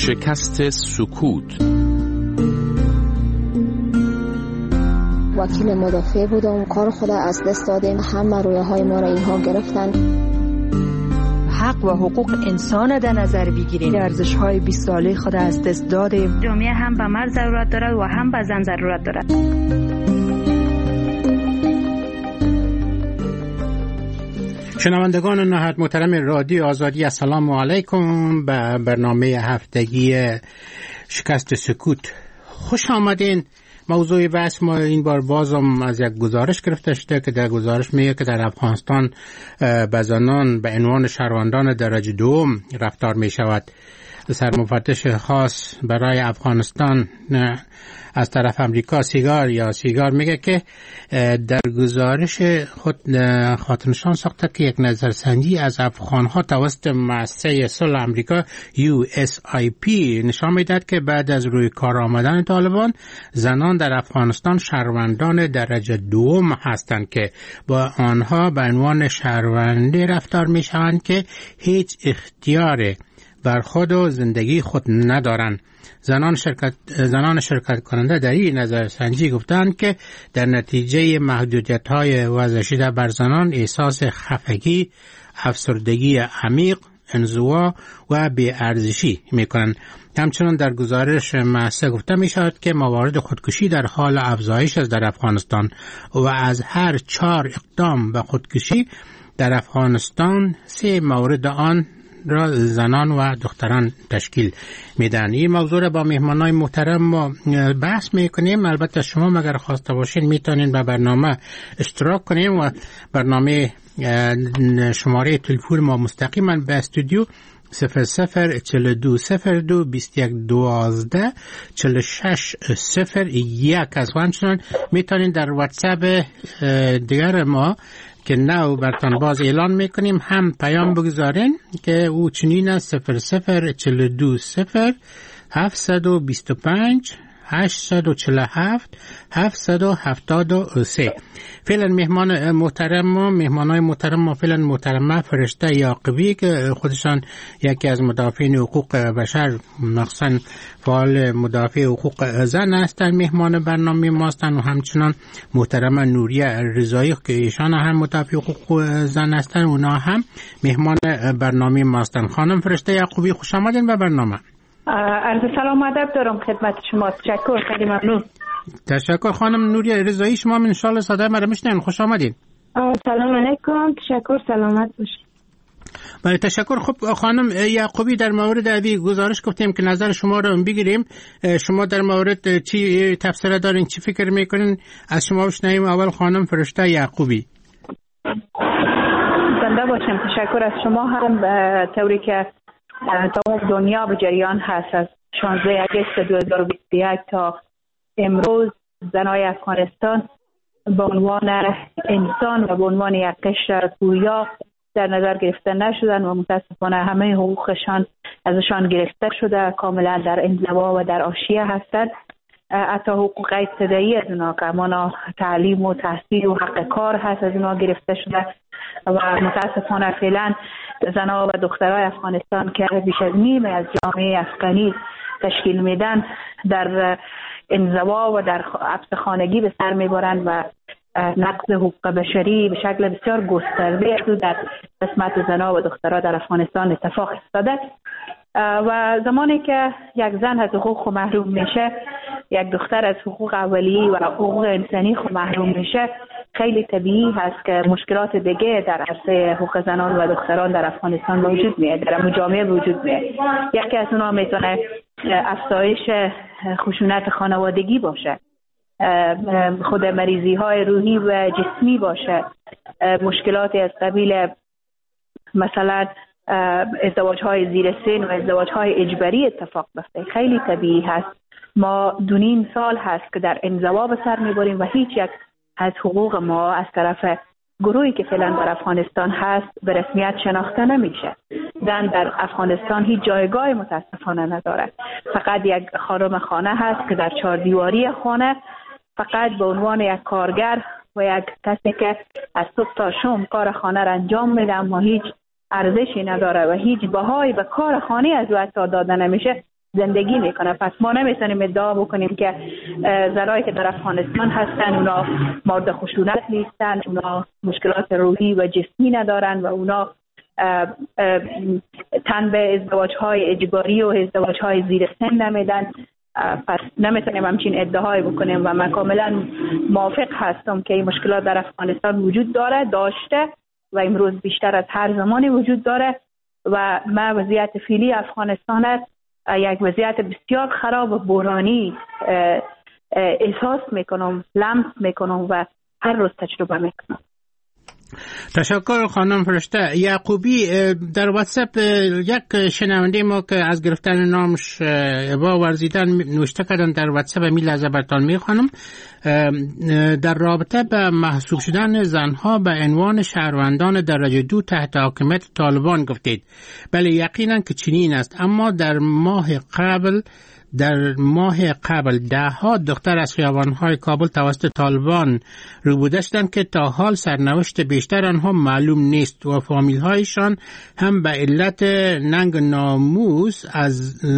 شکست سکوت. وکیل مدافع بودم، کار خود از دست دادیم، همه رویاهای ما را اینها گرفتن. حق و حقوق انسان در نظر بگیریم، ارزش‌های 20 ساله خود از دست دادیم. جامعه هم به مرد ضرورت دارد و هم به زن ضرورت دارد. شنوندگان نهایت محترم رادیو آزادی، السلام علیکم به برنامه هفتگی شکست سکوت. خوش آمدین. موضوع بحث ما این بار بازم از یک گزارش گرفته شده که در گزارش میگه که در افغانستان به زنان به عنوان شهروندان درجه دوم رفتار می شود. سرمفتش خاص برای افغانستان از طرف امریکا سیگار میگه که در گزارش خود خاطرنشان ساخته که یک نظرسنجی از افغانها توسط مؤسسه صلح امریکا USIP نشان میدهد که بعد از روی کار آمدن طالبان زنان در افغانستان شهروندان درجه دوم هستند که با آنها به عنوان شهرونده رفتار میشوند که هیچ اختیار بر خود و زندگی خود ندارند. زنان شرکت کننده در این نظرسنجی گفتند که در نتیجه محدودیت‌های وضع شده بر زنان احساس خفگی، افسردگی عمیق، انزوا و بی‌ارزشی می‌کنند. همچنان در گزارش مؤسسه گفته می‌شود که موارد خودکشی در حال افزایش است در افغانستان و از هر 4 اقدام به خودکشی در افغانستان 3 مورد آن را زنان و دختران تشکیل میدن. این موضوع را با مهمانای محترم ما بحث میکنیم. البته شما مگر خواسته باشین میتونین به برنامه اشتراک کنیم و برنامه شماره تلفن ما مستقیما به استودیو 00-22-21-12-46-01 از همچنان میتونین در واتساپ دیگر ما که نو برتان باز اعلان میکنیم هم پیام بگذارین که او چنین است: 00-22-725-847-773. فعلا مهمانای محترم ما فعلا محترمه فرشته یعقوبی که خودشان یکی از مدافعین حقوق بشر، مخصوصا فعال مدافع حقوق زن هستند، مهمان برنامه ما هستند، و همچنان محترمه نوریه رضایی که ایشان هم مدافع حقوق زن هستند، اونا هم مهمان برنامه ما هستند. خانم فرشته یعقوبی خوش آمدین به برنامه. عرض سلام ادب دارم خدمت شما. تشکر، خیلی ممنون. تشکر. خانم نوریه رضایی شما ان شاء الله صدای مرا میشنین. خوش آمدین. سلام علیکم. تشکر، سلامت باشید. بله تشکر. خب خانم یعقوبی، در مورد ابی گزارش گفتیم که نظر شما رو بگیریم. شما در مورد چی تفسیر دارین، چی فکر میکنین؟ از شما بشنویم. اول خانم فرشته یعقوبی. زنده باشم. تشکر از شما هم به طوری که تمام دنیا به جریان هست. از 16 اگست 2021 تا امروز زنای افغانستان به عنوان انسان و به عنوان یک قشر پویا در نظر گرفته نشدن و متاسفانه همه حقوقشان ازشان گرفته شده، کاملا در انزوا و در حاشیه هستند. حتی حقوق ابتدایی از اونا که امانا تعلیم و تحصیل و حق کار هست از اونا گرفته شده و متاسفانه فعلا زنها و دخترای افغانستان که بیش از نیم از جامعه افغانی تشکیل میدن در انزوا و در حبس خانگی به سر میبرند و نقض حقوق بشری به شکل بسیار گسترده در قسمت زنها و دخترها در افغانستان اتفاق افتاده. و زمانی که یک زن از حقوق محروم میشه، یک دختر از حقوق اولیه و حقوق انسانی محروم میشه، خیلی طبیعی هست که مشکلات دیگه در عرصه حقوق زنان و دختران در افغانستان وجود میاد، در جامعه وجود میاد. یکی از اونها میتونه افزایش خشونت خانوادگی باشه، خود مریضی های روحی و جسمی باشه، مشکلات از قبیل مثلا ازدواج های زیر سن و ازدواج های اجباری اتفاق بیفته. خیلی طبیعی هست. ما 2.5 سال هست که در انزوا به سر میبریم و هیچ یک از حقوق ما از طرف گروهی که فعلا در افغانستان هست به رسمیت شناخته نمیشه. زن در افغانستان هیچ جایگاه متاسفانه نداره. فقط یک خانم خانه هست که در 4 دیواری خانه فقط به عنوان یک کارگر و یک کسی که از صبح تا شام کار خانه را انجام میده، اما هیچ ارزشی نداره و هیچ بهایی به کار خانه از او داده نمیشه. زندگی میکنه. پس ما نمیتونیم ادعا بکنیم که زنایی که در افغانستان هستن اونا مورد خشونت نیستن، اونا مشکلات روحی و جسمی ندارن و اونا تن به ازدواج‌های اجباری و ازدواج‌های زیر سن نمیدن. پس نمیتونیم همچین ادعایی بکنیم و من کاملا موافق هستم که این مشکلات در افغانستان وجود داشته و امروز بیشتر از هر زمانی وجود داره و ما وضعیت فعلی افغانستان یک وضعیت بسیار خراب و بحرانی احساس میکنم، لمس میکنم و هر روز تجربه میکنم. تشکر خانم فرشته یعقوبی. در واتساپ یک شنونده ما که از گرفتن نامش ابا ورزیدن نوشته کردن در واتساپ، می لحظه برتان می خانم، در رابطه به محسوب شدن زنها به عنوان شهروندان درجه 2 تحت حاکمیت طالبان گفتید. بله یقینا که چنین است، اما در ماه قبل دهها دختر از خیابان‌های کابل توسط طالبان روبوده شدند که تا حال سرنوشت بیشتر آنها معلوم نیست و فامیل‌هایشان هم به علت ننگ ناموس از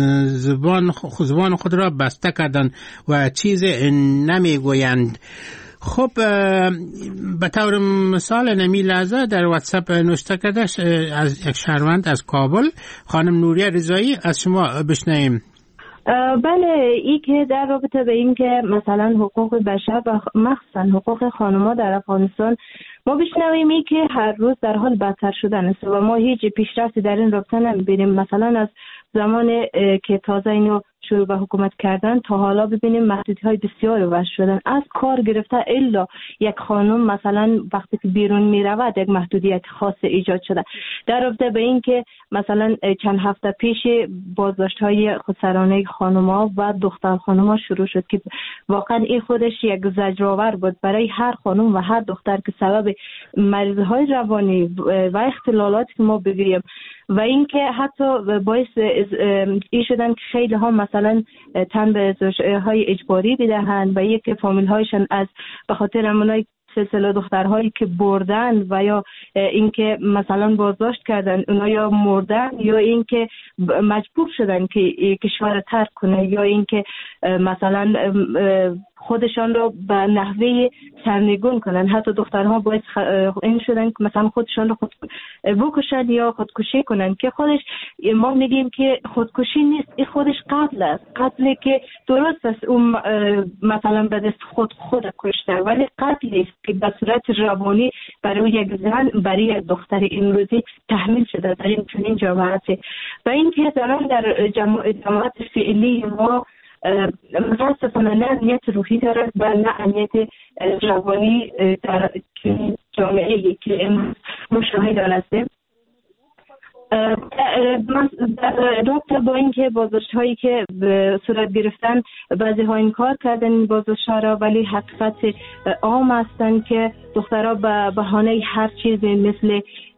زبان خود را بسته کردند و چیز نمیگویند. خب به طور مثال نمی لحظه در واتساپ نوشته کرده از یک شهروند از کابل، خانم نوریه رضایی، از شما بشنویم. بله، ای که در رابطه به این که مثلا حقوق بشر و مخصوصا حقوق خانم‌ها در افغانستان ما بشنویم ای که هر روز در حال بدتر شدن است و ما هیچ پیشرفتی در این رابطه نمی‌بینیم. مثلا از زمان که تازه اینو شروع به حکومت کردن تا حالا ببینیم محدودیت‌های بسیار وضع شدن، از کار گرفته الا یک خانم مثلا وقتی که بیرون می‌رود یک محدودیت خاص ایجاد شده. در رابطه به این که مثلا چند هفته پیش بازداشت‌های خودسرانه خانم‌ها و دختر خانم‌ها شروع شد که واقعا این خودش یک زجرآور بود برای هر خانم و هر دختر که سبب مریضی‌های روانی و اختلالاتی که ما بگیریم و اینکه حتی باعث این شدن که خیلی ها مثلا تن به ازدواج‌های اجباری بدهند و یک فامیل هایشان از به خاطر همونای سلسله دخترهایی که بردن و یا اینکه مثلا بازداشت کردن اونا یا مردن یا اینکه مجبور شدن که کشور ترک کنه یا اینکه مثلا خودشان را به نحوه سرنگون کنن. حتی دخترها باید این شدن که مثلا خودشان را بکشن یا خودکشی کنن که خودش ما میگیم که خودکشی نیست، این خودش قتل است. قتلی که درست است اون مثلا به دست خود کشته، ولی قتلی است که به صورت روانی برای یک زن، برای یک دختر امروزی تحمیل شده در این چنین جامعه. و این که در جماعت فعلی ما متاسفانه نه امنیت روحی دارد و نه امنیت روانی در جامعه که مشاهده هستیم. در رابطه با اینکه بازداشت هایی که صورت گرفتن بعضی ها انکار کردن این بازداشت ها را، ولی حقیقت عام هستند که دخترها به بهانه هر چیزی مثل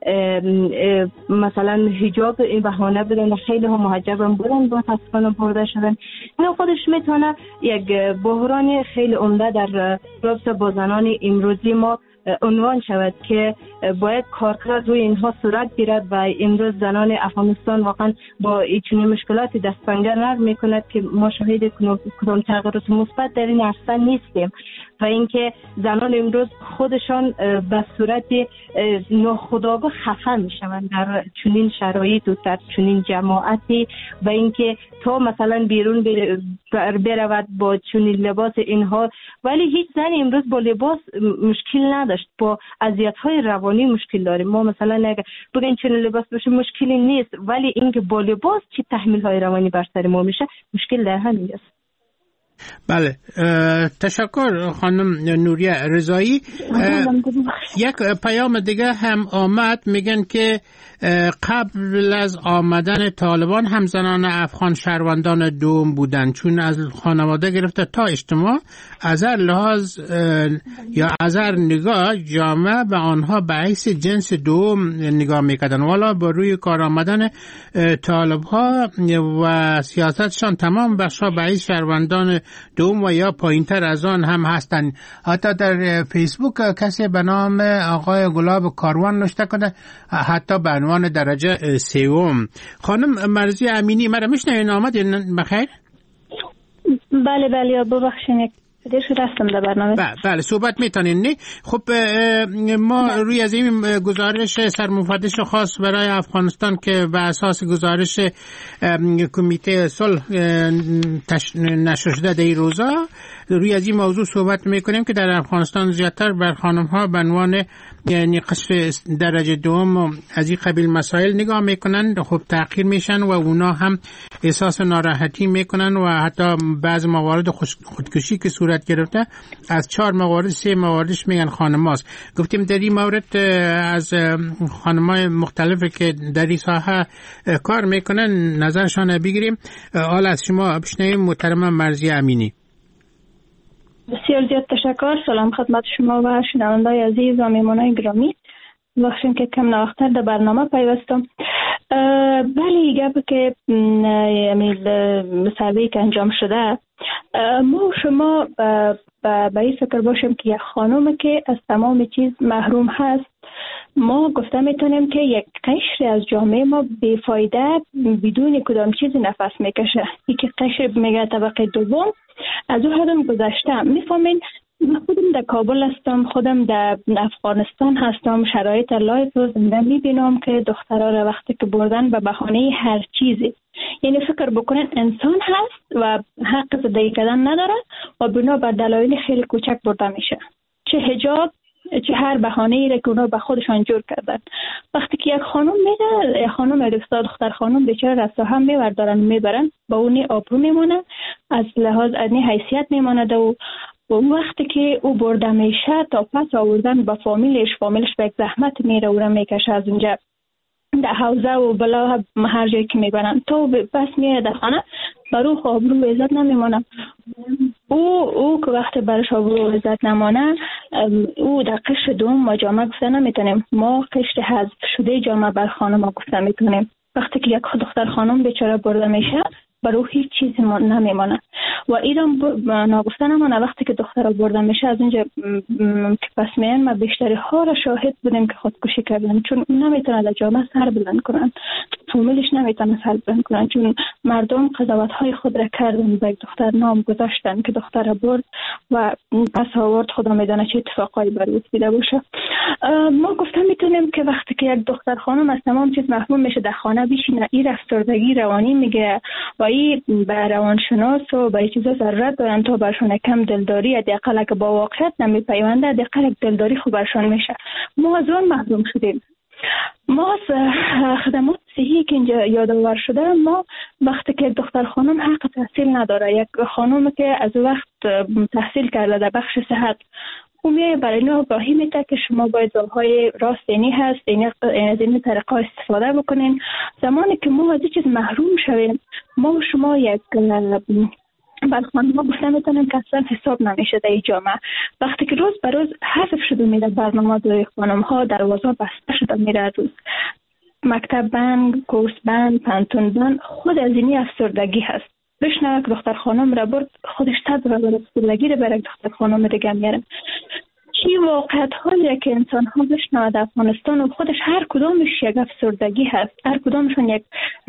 مثلا حجاب این بهانه بدن و خیلی ها محجب هم بودن با تصفیان برده شدن. این خودش میتونه یک بحران خیلی عمده در رابطه با زنان امروزی ما عنوان شود که باید کارکرد روی اینها صورت گیرد و امروز زنان افغانستان واقعا با این مشکلاتی دستپنجه نرم میکند که ما شاهد کدام تغییرات مثبت در این عرصه نیستیم و اینکه زنان امروز خودشان به صورت ناخودآگاه خفه میشوند در چنین شرایط و در چنین جماعتی و اینکه تو مثلا بیرون برود با چنین لباس اینها، ولی هیچ زن امروز با لباس مشکل نداشت، با اذیت‌های روانی مشکل داریم. ما مثلا اگه بگین چنین لباس بشه مشکلی نیست، ولی اینکه با لباس چه تحمیل‌های روانی بر سر ما میشه مشکل در همین است. بله، تشکر خانم نوریه رضایی. یک پیام دیگه هم آمد، میگن که قبل از آمدن طالبان هم زنان افغان شهروندان دوم بودند، چون از خانواده گرفته تا اجتماع از هر لحاظ یا از هر نگاه جامعه به آنها به حیث جنس دوم نگاه میکردن. والا با روی کار آمدن طالب ها و سیاستشان تمام بخشا به حیث شهروندان دوم و یا پایینتر از آن هم هستند. حتی در فیسبوک کسی به نام آقای گلاب کاروان نوشته کنه حتی به عنوان درجه سوم. خانم مرضی امینی مرا میشنوین؟ آمدین بخیر؟ بله ببخشید دیر شده هستم در برنامه. بله صحبت میتونین نه؟ خب ما روی از این گزارش سرمفتش خاص برای افغانستان که بر اساس گزارش کمیته صلح نشر شده در این روزا روی از این موضوع صحبت میکنیم که در افغانستان زیادتر بر خانم ها به عنوان یعنی قصر درجه دوم از این قبیل مسائل نگاه میکنن، خب تأخیر میشن و اونا هم احساس ناراحتی میکنن و حتی بعض موارد خودکشی که صورت گرفته از 4 موارد 3 مواردش میگن خانم هاست. گفتیم در این مورد از خانمای مختلفی که در این ساحه کار میکنن نظرشان بگیریم. حالا از شما بشنویم محترم مرضی امینی. بسیار زیاد تشکر. سلام خدمت شما و شنوندای عزیز و میمونای گرامی. بخشیم که کم نوختر در برنامه پیوستم. بله گپ که مسابقه که انجام شده ما شما به این فکر باشیم که یک خانم که از تمام چیز محروم هست، ما گفته میتونیم که یک قشر از جامعه ما بیفایده بدون کدام چیزی نفس میکشه. یکی قشر میگه طبقه دوم از او حدم گذشته. میفهمین خودم در کابل هستم، خودم در افغانستان هستم، شرایط لایف رو زنده میبینم که دخترها را وقتی که بردن به بهانه هر چیزی، یعنی فکر بکنن انسان هست و حق زندگی کردن نداره و بنا بر دلایل خیلی کوچک برده میشه، چه حجاب چه هر بهانه‌ای را که اونا به خودشان جور کردن. وقتی که یک خانم میره، خانم دختر خانم بیچاره رسا هم میبرن با اونی آبرو میمونه، از لحاظ ادنی حیثیت میمونه و اون وقتی که او برده میشه تا پس آوردن با فامیلش به زحمت میره و را میکشه از اونجا در حوزه و بلا هر جایی که میبرن تو بس میره در خانه برو آبرو و عزت نمیمونه. او که وقتی برش آبرو و عزت نمانه او در قشر دوم ما جامعه گفته نمیتونیم، ما قشر حذف شده جامعه بر خانم گفته میتونیم. وقتی که یک دختر خانم بیچاره برده میشه برای هیچ چیزی نمیمانه و ایران ناگفته نمانه. وقتی که دختر برده میشه از اینجا که پس میان ما بیشتری ها را شاهد بودیم که خودکشی کردن، چون نمیتونه در جامعه سر بلند کنن، فامیلش نمیتونه سر بلند کنن، چون مردم قضاوت های خود را کردن به دختر نام گذاشتن که دختر برد و پس آورد خدا میدانه چه اتفاقایی برای دیده باشه. ما گفته میتونیم که وقتی که یک دختر خانم از تمام چیز محروم میشه در خانه بشینه، این افسردگی روانی میگیره و این به روانشناس و به چیزا ضرورت دارن تا برشون کم دلداری حداقل که با واقعیت نمیپیونده حداقل دلداری خوب برشون میشه. ما از اون محروم شدیم. ما خدمات صحی که اینجا یادآور شده، ما وقتی که دختر خانم حق تحصیل نداره، یک خانم که از وقت تحصیل کرده در بخش صحت میای برای اینو آگاهی میده که شما باید راههای راست دینی هست، از این طریقه استفاده بکنین. زمانی که ما از این چیز محروم شویم، ما و شما یک خانم ها گفته میتونیم که اصلا حساب نمیشه در این جامعه. وقتی که روز به روز حذف شده میره برنامه دوی خانم ها، دروازه بسته شده میره، روز مکتب بند، کورس بند، پانتون بند، خود از اینی افسردگی هست. بشنوه که دختر خانم را برد، خودش تد را برد افسردگی را برد دختر خانم دیگه میره. چی واقعیت هایی که انسان ها بشنوه در افغانستان و خودش هر کدامش یک افسردگی هست، هر کدامشون یک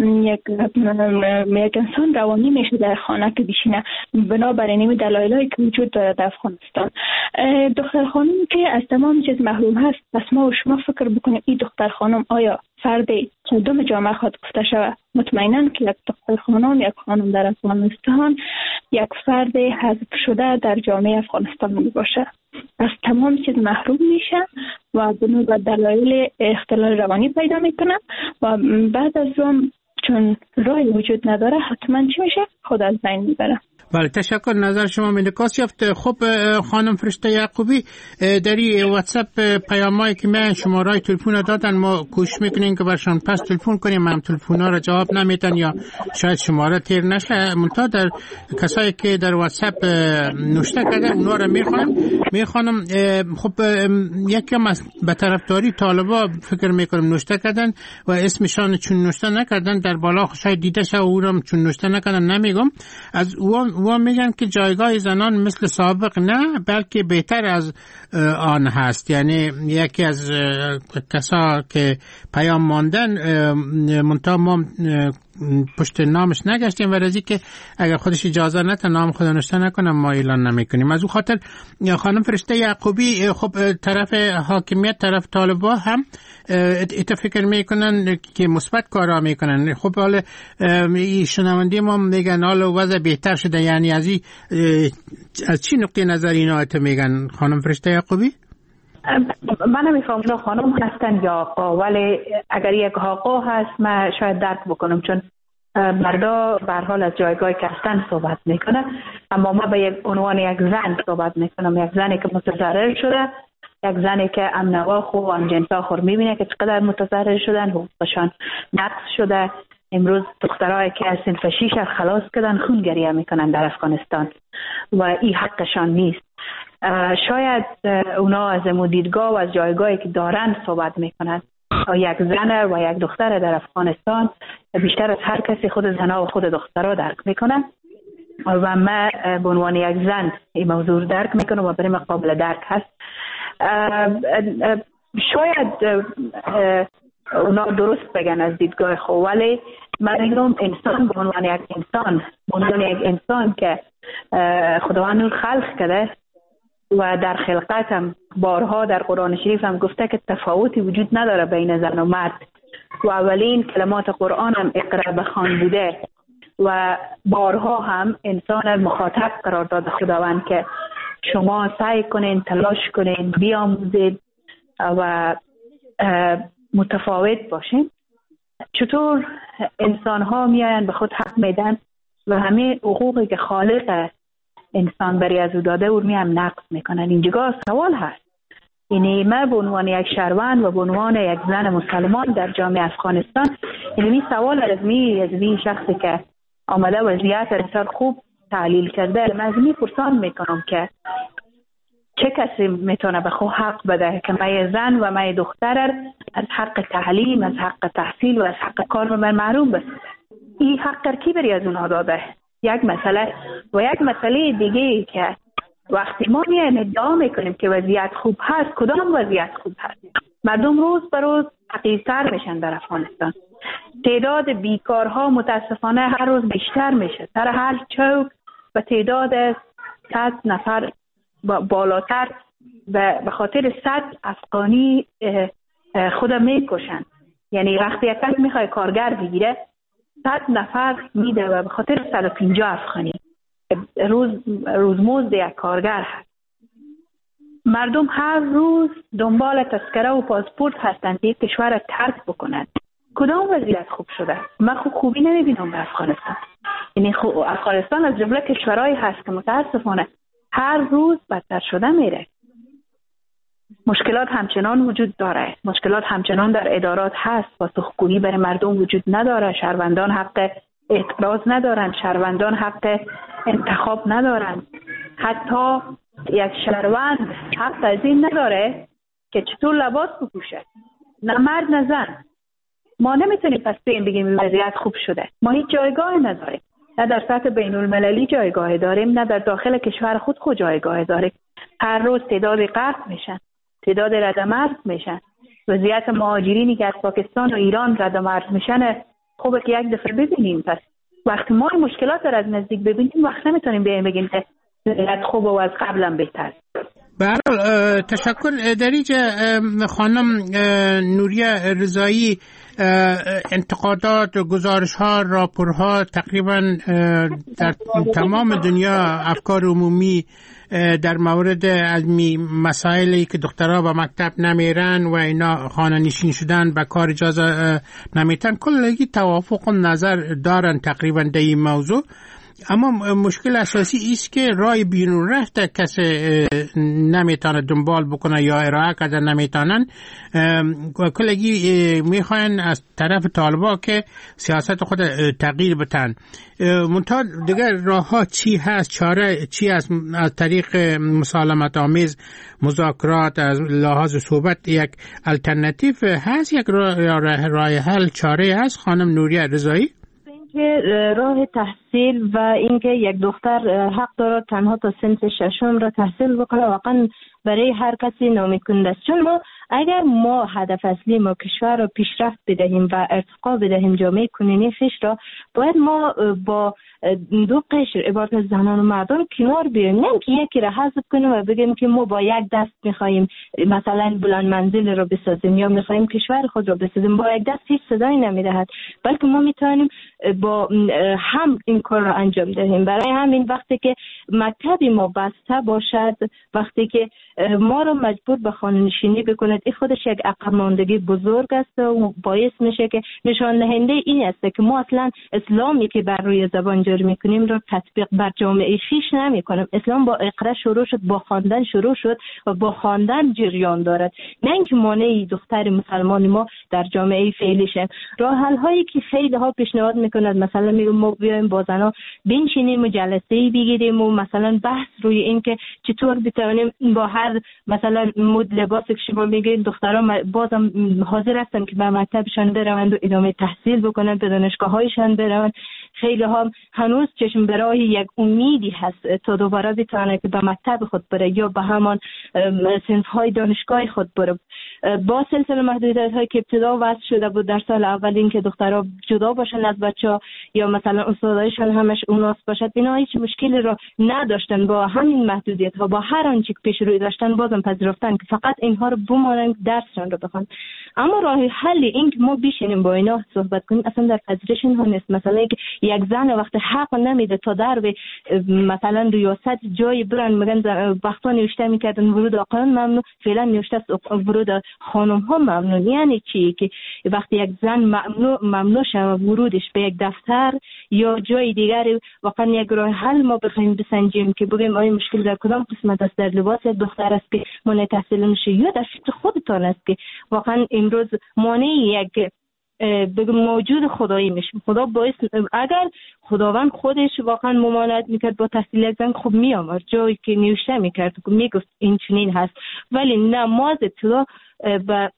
انسان روانی میشه در خانه که بشینه بنابراین این دلایلی که وجود داره در افغانستان. دختر خانم که از تمام چیز محروم هست، پس ما و شما فکر بکنیم این دختر خانم آیا فردی چندم جامعه خود گفته شود؟ مطمئناً که یک دختر خانم، یک خانم در افغانستان یک فرد حذف شده در جامعه افغانستان می باشه، از تمام چیز محروم میشه و به دلایل اختلال روانی پیدا میکنه و بعد از اون چون راهی وجود نداره حتما چی میشه؟ خود از بین میبره. بله تشکر، نظر شما مندکاس یافت. خب خانم فرشته یعقوبی در واتساپ پیامایی که من شماره تلفن دادن ما کوشش میکنیم که برشان پس تلفن کنیم، هم تلفن‌ها را جواب نمیدن یا شاید شماره تیر نشه. منتها در کسایی که در واتساپ نوشته کردن اونا را میخوانم. خب یکی از به طرفداری طالبا فکر میکنم نوشته کردن و اسمشان چون نوشته نکردن در بالا شاید دیده شه، اونم چون نوشته نکردن نمیگم. از و میگن که جایگاه زنان مثل سابق نه بلکه بهتر از آن هست. یعنی یکی از کسا که پیام ماندن منتها ما پشت نامش نگشتیم و رازی که اگر خودش اجازه نده نام خود نوشته نکنه ما اعلان نمیکنیم. از اون خاطر خانم فرشته یعقوبی خب طرف حاکمیت طرف طالبا هم فکر میکنن که مثبت کارا میکنن. خب حالا شنونده ما میگن حالا وضع بهتر شده، یعنی از چی نقطه نظر اینا میگن خانم فرشته یعقوبی؟ من نمیفهمم خانم هستن یا آقا، ولی اگر یک آقا هست من شاید درک بکنم، چون مردا به هر حال از جایگاهی که هستن صحبت میکنه، اما ما به عنوان یک زن صحبت میکنم، یک زنی که متضرر شده، یک زنی که امنوا خوب همجنسا خور میبینه که چقدر متضرر شدن، حقوقشان نقض شده. امروز دخترایی که از صنف 6 خلاص کردن خون گریه میکنن در افغانستان و این حقشان نیست. شاید اونا از دیدگاه و از جایگاهی که دارن صحبت میکنن. یک زن و یک دختر در افغانستان بیشتر از هر کسی خود زنها و خود دخترها درک میکنن و من به عنوان یک زن این موضوع درک میکنم و برای من قابل درک هست. شاید اونا درست بگن از دیدگاه خود، ولی من میگم انسان به عنوان یک انسان، به عنوان یک انسان که خداوند اون خلق کرده و در خلقت هم بارها در قرآن شریف هم گفته که تفاوتی وجود نداره بین زن و مرد و اولین کلمات قرآن هم اقرا بخوان بوده و بارها هم انسان مخاطب قرار داده خداوند که شما سعی کنین، تلاش کنین، بیاموزید و متفاوت باشین. چطور انسان ها میاین به خود حق میدن و همه حقوقی که خالق انسان برای از او داده او هم نقض میکنن. اینجا سوال هست. یعنی من به عنوان یک شهروند و به عنوان یک زن مسلمان در جامعه افغانستان این سوال از می شخصی که آمده وضعیت بسیار خوب تحلیل کرده، من از می پرسان میکنم که چه کسی میتونه به خود حق بده که من زن و من دختر از حق تعلیم، از حق تحصیل و از حق کار به من محروم بسازه؟ این حق کی بری از اونها داده؟ یک مسئله و یک مسئله دیگه که وقتی ما میایم ادعا میکنیم که وضعیت خوب هست، کدام وضعیت خوب هست؟ مردم روز به روز فقیرتر میشن در افغانستان. تعداد بیکارها متاسفانه هر روز بیشتر میشه. سر هر چوک به تعداد 100 نفر بالاتر و به خاطر 100 افغانی خود میکشن. یعنی وقتی یک کس میخواد کارگر بگیره 100 نفر میده و به خاطر 150 افغانی روزمزد یک کارگر هست. مردم هر روز دنبال تذکره و پاسپورت هستند یک کشور را ترک بکنند. کدام وضعیت خوب شده؟ من خوبی نمیبینم به افغانستان. یعنی افغانستان از جمله کشورهایی هست که متاسفانه هر روز بدتر شده میره. مشکلات همچنان وجود داره، مشکلات همچنان در ادارات هست، پاسخگویی برای مردم وجود نداره، شهروندان حق اعتراض ندارن، شهروندان حق انتخاب ندارن. حتی یک شهروند حق از این نداره که چطور لباس بپوشه، نه مرد نه زن. ما نمیتونیم پس بگیم وضعیت خوب شده. ما هیچ جایگاه نداریم، نه در سطح بین المللی جایگاه داریم، نه در داخل کشور خود جایگاه داریم. هر روز تعداد قتل میشن، تعداد ردمرز میشن. وضعیت مهاجرینی که از پاکستان و ایران ردمرز میشن خوبه که یک دفعه ببینیم. پس وقتی ما این مشکلات رو از نزدیک ببینیم وقت نمیتونیم بگیم که وضعیت خوبه و از قبلا بهتر. برای تشکر. در اینجا خانم نوریه رضایی، انتقادات، گزارش‌ها، راپورها تقریبا در تمام دنیا افکار عمومی در مورد علمی مسائلی که دخترها به مکتب نمیرن و اینا خانه نشین شدن به کار اجازه نمیتن کلگی توافق و نظر دارن تقریبا در این موضوع. اما مشکل اساسی ایست که رای بیرون رفته کسی نمیتونه دنبال بکنه یا ارائه کرده نمیتونن. کلگی میخواین از طرف طالبا که سیاست خود تغییر بتن. منتها دیگر راه ها چی هست؟ چاره چی هست؟ از طریق مسالمت آمیز، مذاکرات، از لحاظ صحبت یک الटरनेटिव هست؟ یک راه حل چاره هست خانم نوریه رضایی؟ که راه تحصیل و اینکه یک دختر حق داره تنها تا سن ششم را تحصیل بکنه واقعا برای هر کسی ناامیدکننده است. چون اگر ما هدف اصلی ما کشور را پیشرفت بدهیم و ارتقا بدهیم جامعه کنونی خویش را، باید ما با دو قشر عبارت از زنان و مردان کنار بیاییم، نه که یکی را حذف کنیم و بگیم که ما با یک دست میخواهیم مثلا بلند منزل را بسازیم یا میخواهیم کشور خود را بسازیم. با یک دست هیچ صدایی نمیدهد، بلکه ما میتونیم با هم این کار را انجام دهیم. برای همین وقتی که مکتبی ما بسته باشد، وقتی که ما را مجبور به خانه‌نشینی بکند، این خودش یک عقب ماندگی بزرگ است و باعث میشه که نشان دهنده این است که ما اصلا اسلامی که بر روی زبان جاری میکنیم را تطبیق بر جامعه خویش نمیکنیم. اسلام با اقرا شروع شد، با خواندن شروع شد و با خواندن جریان دارد، نه اینکه مانع دختر مسلمان ما در جامعه فعلی شه. راه حل هایی که خیلی ها پیشنهاد میکنند، مثلا میگم ما بیایم با زنا بنشینیم و جلسه‌ای بگیریم و مثلا بحث روی این که چطور بتونیم با هر مثلا مد لباسی که شما میگین دخترها بازم حاضر هستن که به مکتبشان بروند و ادامه تحصیل بکنن، به دانشگاه‌هایشان بروند. خیلی ها هنوز چشم به راه یک امیدی هست تا دوباره بتونه که به مکتب خود بره یا به همان صنف‌های دانشگاه خود بره. با سلسله محدودیت‌هایی که ابتدا وضع شده بود در سال اول، این که دخترها جدا باشن از بچه‌ها یا مثلا استادایشان همش اوناس باشد، اینا هیچ مشکلی را نداشتن. با همین محدودیت‌ها، با هر آنچه که پیش روی داشتن، بازم پذیرفتن که فقط اینها رو بمانن، درسشان رو بخوان. اما راه حل این که ما بشینیم با اینا صحبت کنیم اصلا در پذیرش اینها نیست. مثلا اینکه یک زن وقتی حق نمیده تا در به مثلا ریاست جای برن، میگن وقتا نوشته میکردن ورود آقایان ممنوع، فعلا نوشته ورود خانم ها ممنوع. یعنی چی؟ که وقتی یک زن ممنوع شود ورودش به یک دفتر یا جای دیگری، واقعا یک راه حل ما بخوایم بسنجیم که بگیم آیا مشکل در کدام قسمت است، در لباس دختر است که مانع تحصیل میشه یا در فکر خودتان است که واقعا امروز مانع یک بگم موجود خدایی میشه. خدا باعث اگر خداوند خودش واقعا ممانعت میکرد با تحصیل یک زن، خب میامد جایی که نوشته میکرد میگفت این چنین هست، ولی نه، ما از ابتدا به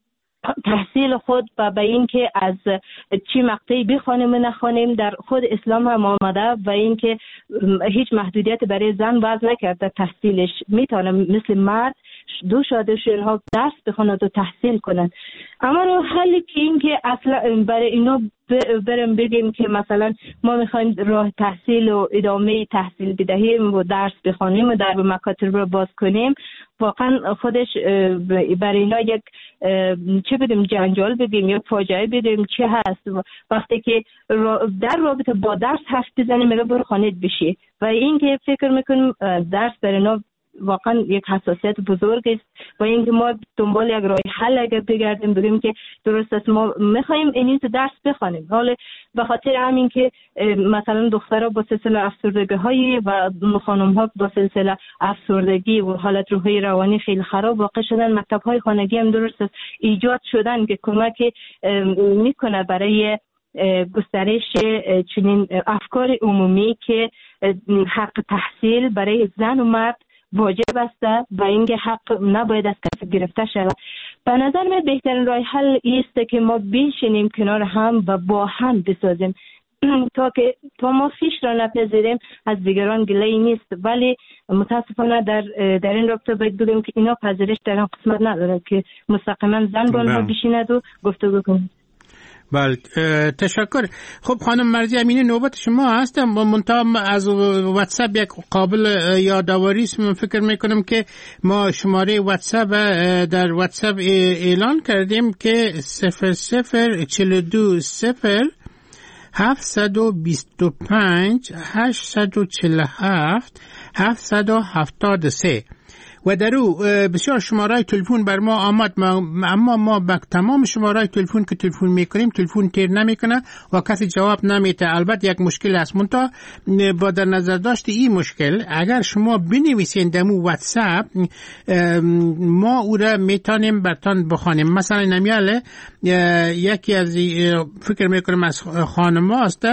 تحصیل خود و به این که از چی مقطعی بخوانیم و نخوانیم در خود اسلام هم آمده و این که هیچ محدودیت برای زن وضع نکرده. تحصیلش میتونه مثل مرد دو شادشونها درس بخواند و تحصیل کنند. اما رو حلی که این که اصلا برای اینا بریم بگیم که مثلا ما میخوایم راه تحصیل و ادامه تحصیل بدهیم و درس بخوانیم و در مکاتب رو باز کنیم، واقعا خودش برای اینا یک چه بدیم جنجال بدیم یا فاجعه بدیم چه هست. وقتی که در رابطه با درس حرف بزنیم میگه برو خانه‌ت بشی و این که فکر میکنیم درس برای اینا واقعا یک حساسیت بزرگ است و اینکه ما دنبال یک راه حل اگر بگردیم بگیم که درست است ما میخوایم این درس بخوانیم، حالا به خاطر همین که مثلا دخترها با سلسله افسردگی‌های و خانم‌ها با سلسله افسردگی و حالت روحی روانی خیلی خراب واقع شدن، مکتب‌های خانگی هم درست است ایجاد شدن که کمک میکنه برای گسترش چنین افکار عمومی که حق تحصیل برای زن و مرد واجب است و اینکه حق نباید از کسی گرفته شود. به نظر من بهترین راه حل است که ما بنشینیم کنار هم و با هم بسازیم تا ما خویش را نپذیریم. از دیگران گله‌ای نیست، ولی متاسفانه در این رابطه باید بگیم که اینا پذیرش در این قسمت نداره که مستقیما زن با ما بشیند و گفتگو کنه. بله، تشکر. خب خانم مرضی امینی، نوبت شما هستم. با منتها از واتساپ یک قابل یادآوری است. من فکر میکنم که ما شماره واتساپ در واتساپ اعلان کردیم که 0042 725 847 773 و در او بسیار شماره تلفن بر ما آمد، اما ما به تمام شماره تلفن که تلفن میکنیم تلفن تیر نمیکنه و کسی جواب نمیده. البته یک مشکل است، منتها با در نظر داشت این مشکل اگر شما بنویسین در واتساپ ما او را میتونیم برتان بخوانیم. مثلا نمیاله یکی از فکر میکنم از خانم هاست،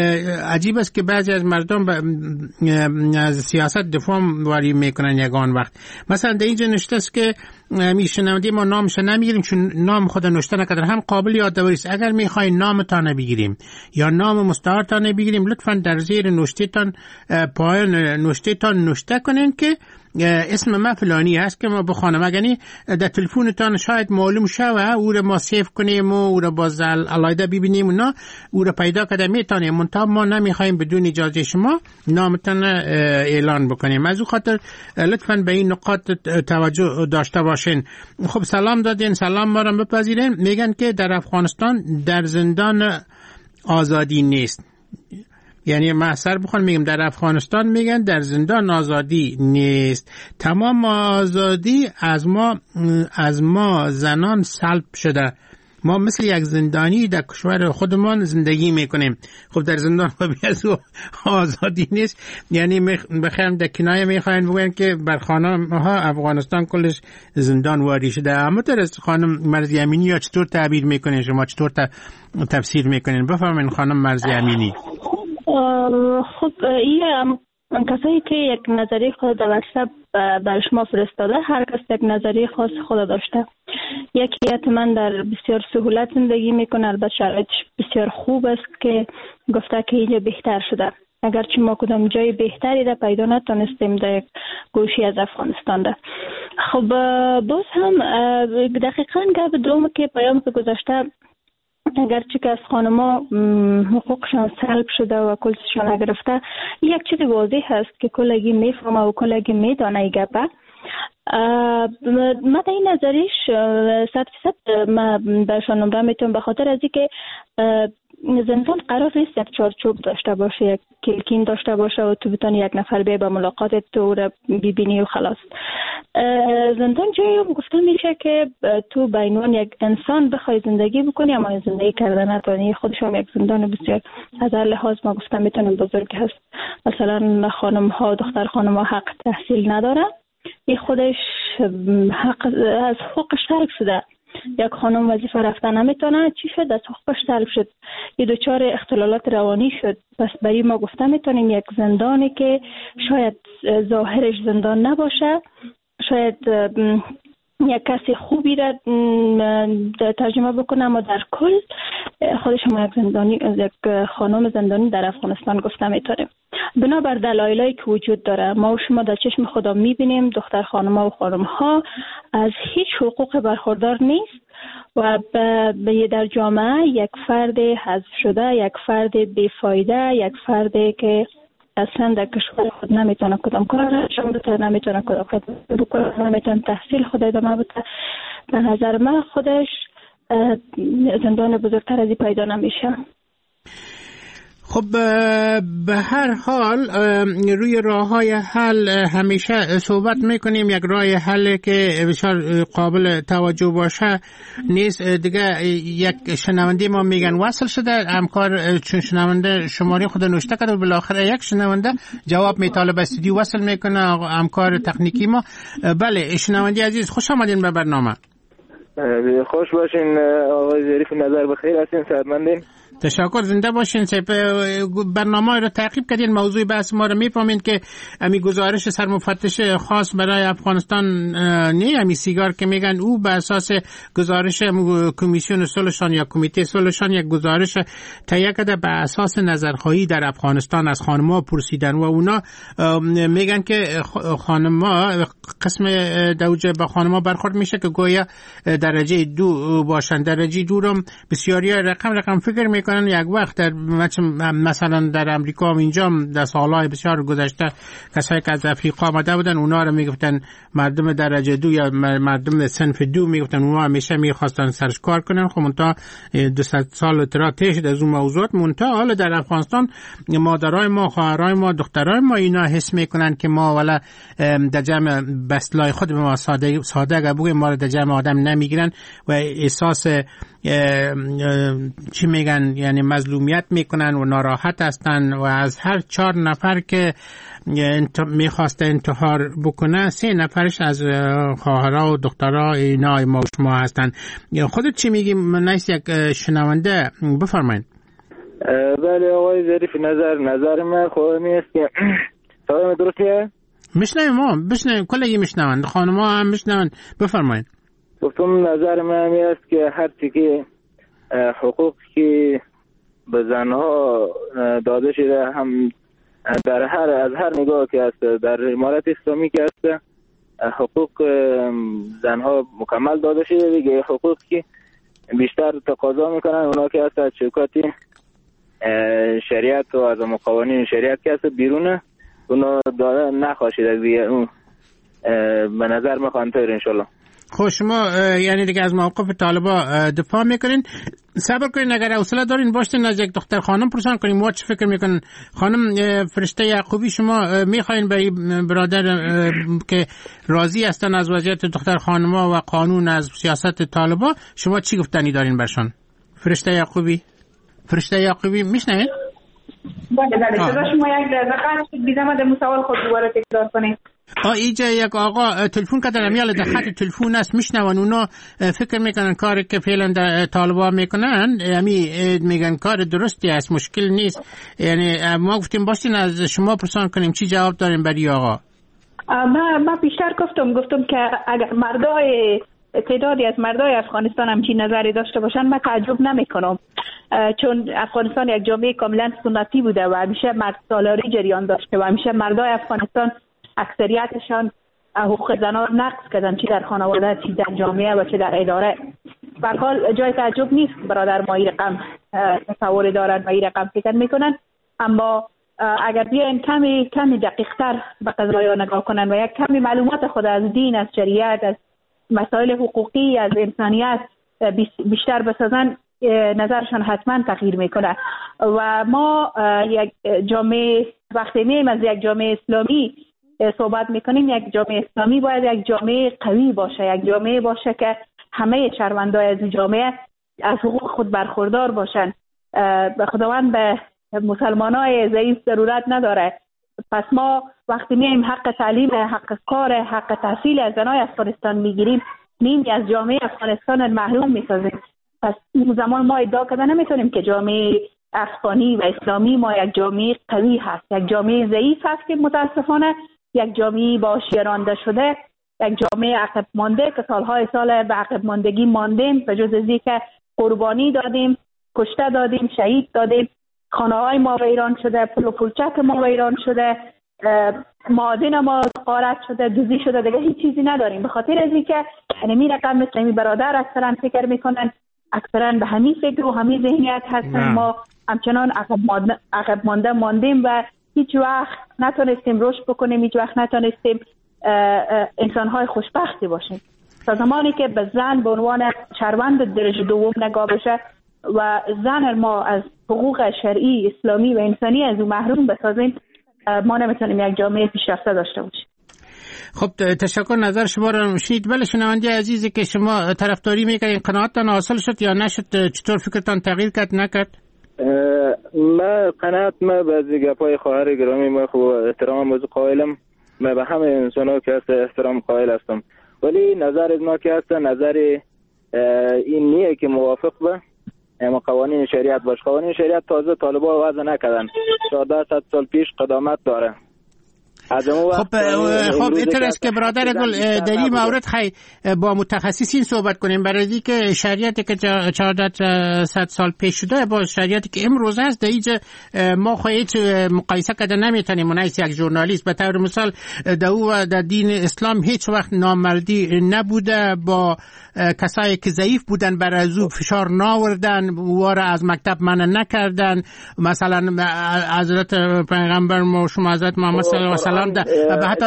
عجیب است که بعضی از مردم از سیاست دفاع واری میکنن یگان وقت وقت. مثلا در اینجا نوشته است که میشنونده ما نامش نمیگیریم چون نام خود نوشته نکردن. هم قابل یادآوری است. اگر میخواین نامتان بگیریم یا نام مستعارتان بگیریم لطفا در زیر نوشتهتان پایان نوشتهتان نوشته کنین که اسم ما فلانی هست که ما بخوانم. یعنی در تلفنتان شاید معلوم شوه او را ما سیو کنیم و او را باز علایده ببینیم و نه او را پیدا کرده میتونیم، منتها ما نمیخوایم بدون اجازه شما نامتان اعلان بکنیم. از او خاطر لطفاً به این نقاط توجه داشته باشین. خب سلام دادین، سلام ما را بپذیرین. میگن که در افغانستان در زندان آزادی نیست. یعنی من سر بخوام میگم در افغانستان میگن در زندان آزادی نیست، تمام آزادی از ما زنان سلب شده. ما مثل یک زندانی در کشور خودمان زندگی میکنیم. خب در زندان از آزادی نیست، یعنی بخیرم در کنایه میخواین بگوین که بر خانم ها افغانستان کلش زندان واری شده. اما تر از خانم مرزی امینی یا چطور تعبیر میکنین شما، چطور تفسیر میکنین؟ بفرمایین خانم مرزی امینی. خب این کسایی که یک نظریه خود در واتساپ بر شما فرستاده، هر کس یک نظریه خاص خود داشته. یکی من در بسیار سهولت زندگی میکنه، البته شرایطش بسیار خوب است که گفته که اینجا بهتر شده، اگرچه ما کدام جای بهتری را پیدا نتونستیم در یک گوشی از افغانستان ده. خب باز هم دقیقاً گپ دوم که پیام که گذاشته، اگرچه که از خانما حقوقشان سلب شده و کلشان نگرفته، یک چیز واضح هست که کلگی میفهمه و کلگی میدانه ای گپه. من این نظریش 100% من برشان نمره میتونم، به خاطر از اینکه زندان قرار نیست یک چارچوب داشته باشه، یک کلکین داشته باشه و تو بتونی یک نفر به ملاقات تو رو ببینی و خلاص. زندان جایی گفته میشه که تو به عنوان یک انسان بخوای زندگی بکنی اما زندگی کردن نتونی. خودش هم یک زندان بسیار از هر لحاظ ما گفتم میتونم بزرگ هست. مثلا خانم ها، دختر خانم ها حق تحصیل ندارن، این خودش حق از حقوقش سلب شده. یک خانم وظیفه رفتن نمیتونه، چی شد؟ از حقوقش سلب شد، یه دچار اختلالات روانی شد. پس برای ما گفته میتونیم یک زندانی که شاید ظاهرش زندان نباشه، شاید یک کسی خوبی را ترجمه بکنه، اما در کل خودش هم یک زندانی، یک خانم زندانی در افغانستان گفته میتونیم. بنابر دلایلی که وجود داره، ما و شما در چشم خدا میبینیم دختر خانم‌ها و خانم‌ها از هیچ حقوق برخوردار نیست و در جامعه یک فرد حذف شده، یک فرد بیفایده، یک فردی که اصلا در کشور خود نمیتونه کدام کار انجام بده، نمیتونه کدام کار بکنه، نمیتونه تحصیل خود ادامه بده. به نظر من خودش زندان بزرگتر از این پیدا نمیشه. خب به هر حال روی راه‌های حل همیشه صحبت میکنیم. یک راه حل که بسیار قابل توجه باشه نیست دیگه. یک شنونده ما میگن وصل شده، همکار چون شنونده شماره خود نوشته کرده و بالاخره یک شنونده جواب میطالب استودیو وصل میکنه، همکار تکنیکی ما. بله شنونده عزیز خوش آمدین به برنامه. خوش باشین آقای ظریف، نظر بخیر هستین، صحتمندین. تشکر، زنده باشین. برنامه رو تعقیب کردین، موضوع بحث ما رو میفهمین که امی گزارش سرمفتش خاص برای افغانستان نه، امی سیگار که میگن او به اساس گزارش کمیسیون صلحشان یا کمیته صلحشان یک گزارش تهیه کرده به اساس نظرخواهی در افغانستان از خانم‌ها پرسیدن و اونا میگن که خانم‌ها قسم دوجه با خانم‌ها برخورد میشه که گویا درجه 2 باشن. درجه 2 رو بسیاری رقم فکر میکنن. یک وقت در مثلا در امریکا و اینجا در سالهای بسیار گذشته کسایی که از افریقا آمده بودن اونا رو میگفتن مردم درجه 2 یا مردم صنف 2 میگفتن، اونا همیشه میخواستن سرش کار کنن. خب منتها 200 سال اطلاع شد از اون موضوعات. منتها حالا در افغانستان مادرای ما، خواهرای ما، دخترای ما اینا حس میکنن که ما ولا در جمع بسلای خود ما ساده اگه بگیم ما در جمع آدم نمیگیرن و احساس چی میگن یعنی مظلومیت میکنن و ناراحت هستن و از هر 4 نفر که میخواست انتحار بکنه 3 نفرش از خواهرها و دخترها اینا ما و شما هستن. خودت چی میگی؟ نیست یک شنونده، بفرمایید. بله آقای ظریف، نظر من خواهمی است که صدای درستیه؟ میشنویم ما کلگی میشنوند، خانم‌ها هم میشنوند. بفرمایید. گفتم نظر من همی است که هر چی که حقوق که به زنها داده شده هم در از هر نگاه که است در امارت اسلامی که است حقوق زنها مکمل داده شده دیگه. حقوق که بیشتر تقاضا میکنن اونا که است از شوکات شریعت و از قوانین شریعت که است بیرونه اونا داده نخواهد دیگه. اون به نظر میخوان طور انشالله. خب شما یعنی دیگه از موقف طالبا دفاع میکنین. صبر کنین، اگر حوصله دارین باشین از یک دختر خانم پرسان کنین ما چه فکر میکنین. خانم فرشته یعقوبی، شما میخواین به برادر که راضی هستن از وضعیت دختر خانم‌ها و قانون از سیاست طالبا، شما چی گفتنی دارین برشان؟ فرشته یعقوبی میشنوین؟ بله صدا شما یک دقیقه شد بیزم در سوال خود دوباره تکرار کنید. اینجا یک آقا تلفن کردن، امیال در خط تلفن است میشنون، اونا فکر میکنن کاری که فعلا طالبا میکنن میگن کار درستی است، مشکل نیست. یعنی ما گفتیم باشین از شما پرسان کنیم چی جواب داریم برای آقا. من بیشتر گفتم که اگر تعدادی از مردای افغانستان همچین نظری داشته باشن من تعجب نمیکنم، چون افغانستان یک جامعه کاملا سنتی بوده و همیشه مرد سالاری جریان داشته و همیشه مردای افغانستان اکثریتشان حقوق زنان رو نقض کردن، چی در خانواده چی در جامعه و چی در اداره. به هر حال جای تعجب نیست برادر ما این رقم تصور دارن و این رقم فکر میکنن. اما اگر بیاین کمی دقیق‌تر به قضایا نگاه کنن و یک کمی معلومات خود از دین، از شریعت، از مسائل حقوقی، از انسانیت بیشتر بسازن، نظرشان حتما تغییر میکنه. و ما یک جامعه وقتی میم از یک جامعه اسلامی صحبت میکنیم، یک جامعه اسلامی باید یک جامعه قوی باشه، یک جامعه باشه که همه شهروندای از جامعه از حقوق خود برخوردار باشن. به خداوند به مسلمانای ضعیف ضرورت نداره. پس ما وقتی میایم حق تعلیم، حق کار، حق تحصیل از زنای افغانستان میگیریم، نیمی از جامعه افغانستان محروم میسازیم. پس اون زمان ما ادعا کردن نمیتونیم که جامعه افغانی و اسلامی ما یک جامعه قوی هست. یک جامعه ضعیف هست که متاسفانه یک جامعه با شیرانده شده، یک جامعه عقب مانده که سالهای سال به عقب ماندگی ماندیم، به جز ازی که قربانی دادیم، کشته دادیم، شهید دادیم، خانه‌های ما ویران شده، پل و پلچک ما ویران شده، معادن ما غارت شده، دوزی شده، دیگه هیچ چیزی نداریم. به خاطر از اینکه می رقم مثل این برادر اکثرا فکر میکنن، اکثرا به همین فکر و همین ذهنیت هستن. ما همچنان عقب مانده ماندیم و هیچ وقت نتونستیم رشد بکنیم، هیچ وقت نتونستیم انسان‌های خوشبختی باشیم. تا زمانی که به زن به عنوان شهروند درجه دوم نگاه بشه و زن ما از حقوق شرعی اسلامی و انسانی از او محروم بسازیم، ما نمیتونیم یک جامعه پیشرفته داشته باشیم. خب تشکر، نظر شما را شنید. بله شنونده عزیزی که شما طرفداری میکنین، قناعتتان حاصل شد یا نشد؟ چطور فکرتان تغییر کرد نکرد؟ من قناعت به گپای خواهر گرامی ما خوب احترام موضوع قائلم، من به همه انسان‌ها که هست احترام قائل هستم، ولی نظر ما که هست نظر این نیه که موافق به قوانین شریعت باشه. قوانین شریعت تازه طالبا وضع نکردن، 1400 سال پیش قدامت داره. خب اینطور است که برادر گل در این مورد خیلی با متخصصین صحبت کنیم، برای اینکه شریعتی که 1400 سال پیش شده با شریعتی که امروز است در اینجا ما هیچ مقایسه کردن نمیتونیم. منایس یک ژورنالیست به طور مثال در دین اسلام هیچ وقت نامردی نبوده، با کسایی که ضعیف بودن بر از او فشار ناوردن، واره از مکتب منع نکردن. مثلا حضرت پیغمبر ما شما حضرت محمد صلی الله علیه و سلم حتی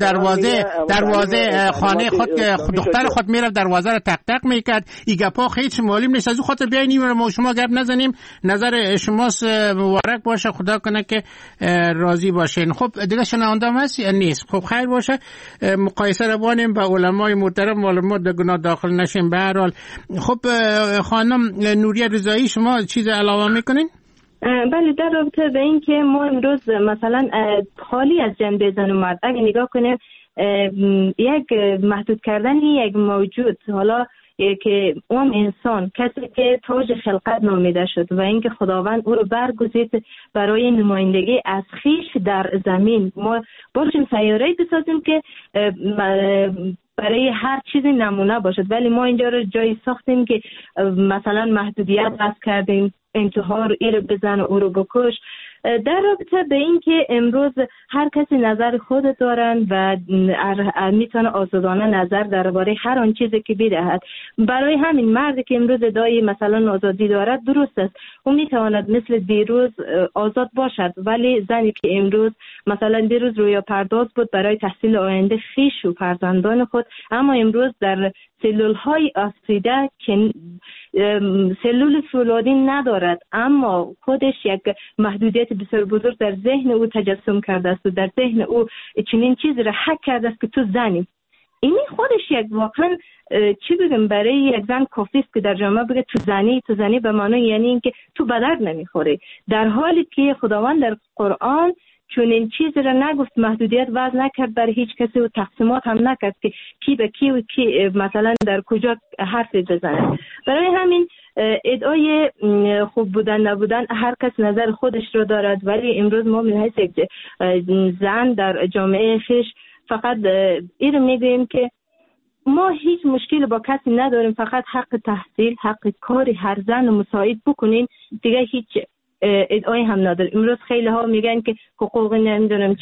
دروازه خانه خود دختر خود میره دروازه رو تق تق میکرد. این گپا هیچ معلوم نیست، از اون خاطر بیاین ما شما گپ نزنیم. نظر شماست، مبارک باشه، خدا کنه که راضی باشین. خب دیگه شنونده هست نیست؟ خب خیر باشه، مقایسه رو بانیم با علمای محترم، معلومات در گناه داخل نشیم. به هر حال خب خانم نوریه رضایی شما چیز علاوه میکنین؟ بله، در رابطه به این که ما امروز مثلا خالی از جنبه زن و مرد اگه نگاه کنیم، یک محدود کردن یک موجود، حالا که اون انسان کسی که تاج خلقت نامیده شد و اینکه خداوند او رو برگزید برای نمایندگی از خیش در زمین، ما باشیم سیاره‌ای بسازیم که برای هر چیزی نمونه باشد، ولی ما اینجا رو جایی ساختیم که مثلا محدودیت بس کردیم، انتحار این رو بزن او رو بکش. در رابطه به این که امروز هر کسی نظر خود دارن و میتونه آزادانه نظر درباره هر آن چیزی که بدهد. برای همین مردی که امروز ادعای مثلا آزادی دارد درست است، او میتواند مثل دیروز آزاد باشد، ولی زنی که امروز مثلا دیروز رویا پرداز بود برای تحصیل آینده خویش و فرزندان خود، اما امروز در سلول های آسیده که سلول فولادی ندارد، اما خودش یک محدودیت بسیار بزرگ در ذهن او تجسم کرده است و در ذهن او چنین چیزی را حک کرده است که تو زنی. این خودش یک واقعا چی بگم برای یک زن کافی است که در جامعه بگه تو زنی به معنی یعنی اینکه تو به درد نمیخوری، در حالی که خداوند در قرآن چون این چیز را نگفت، محدودیت وضع نکرد برای هیچ کسی و تقسیمات هم نکرد که کی به کی و کی مثلا در کجا حرف بزنه. برای همین ادعای خوب بودن نبودن هر کس نظر خودش رو دارد، ولی امروز ما من حیث یک زن در جامعه خیش فقط این رو میگوییم که ما هیچ مشکل با کسی نداریم، فقط حق تحصیل، حق کاری هر زن مساعد بکنین، دیگه هیچ ادعای هم نداره. امروز خیلی ها میگن که حقوق نمیدونم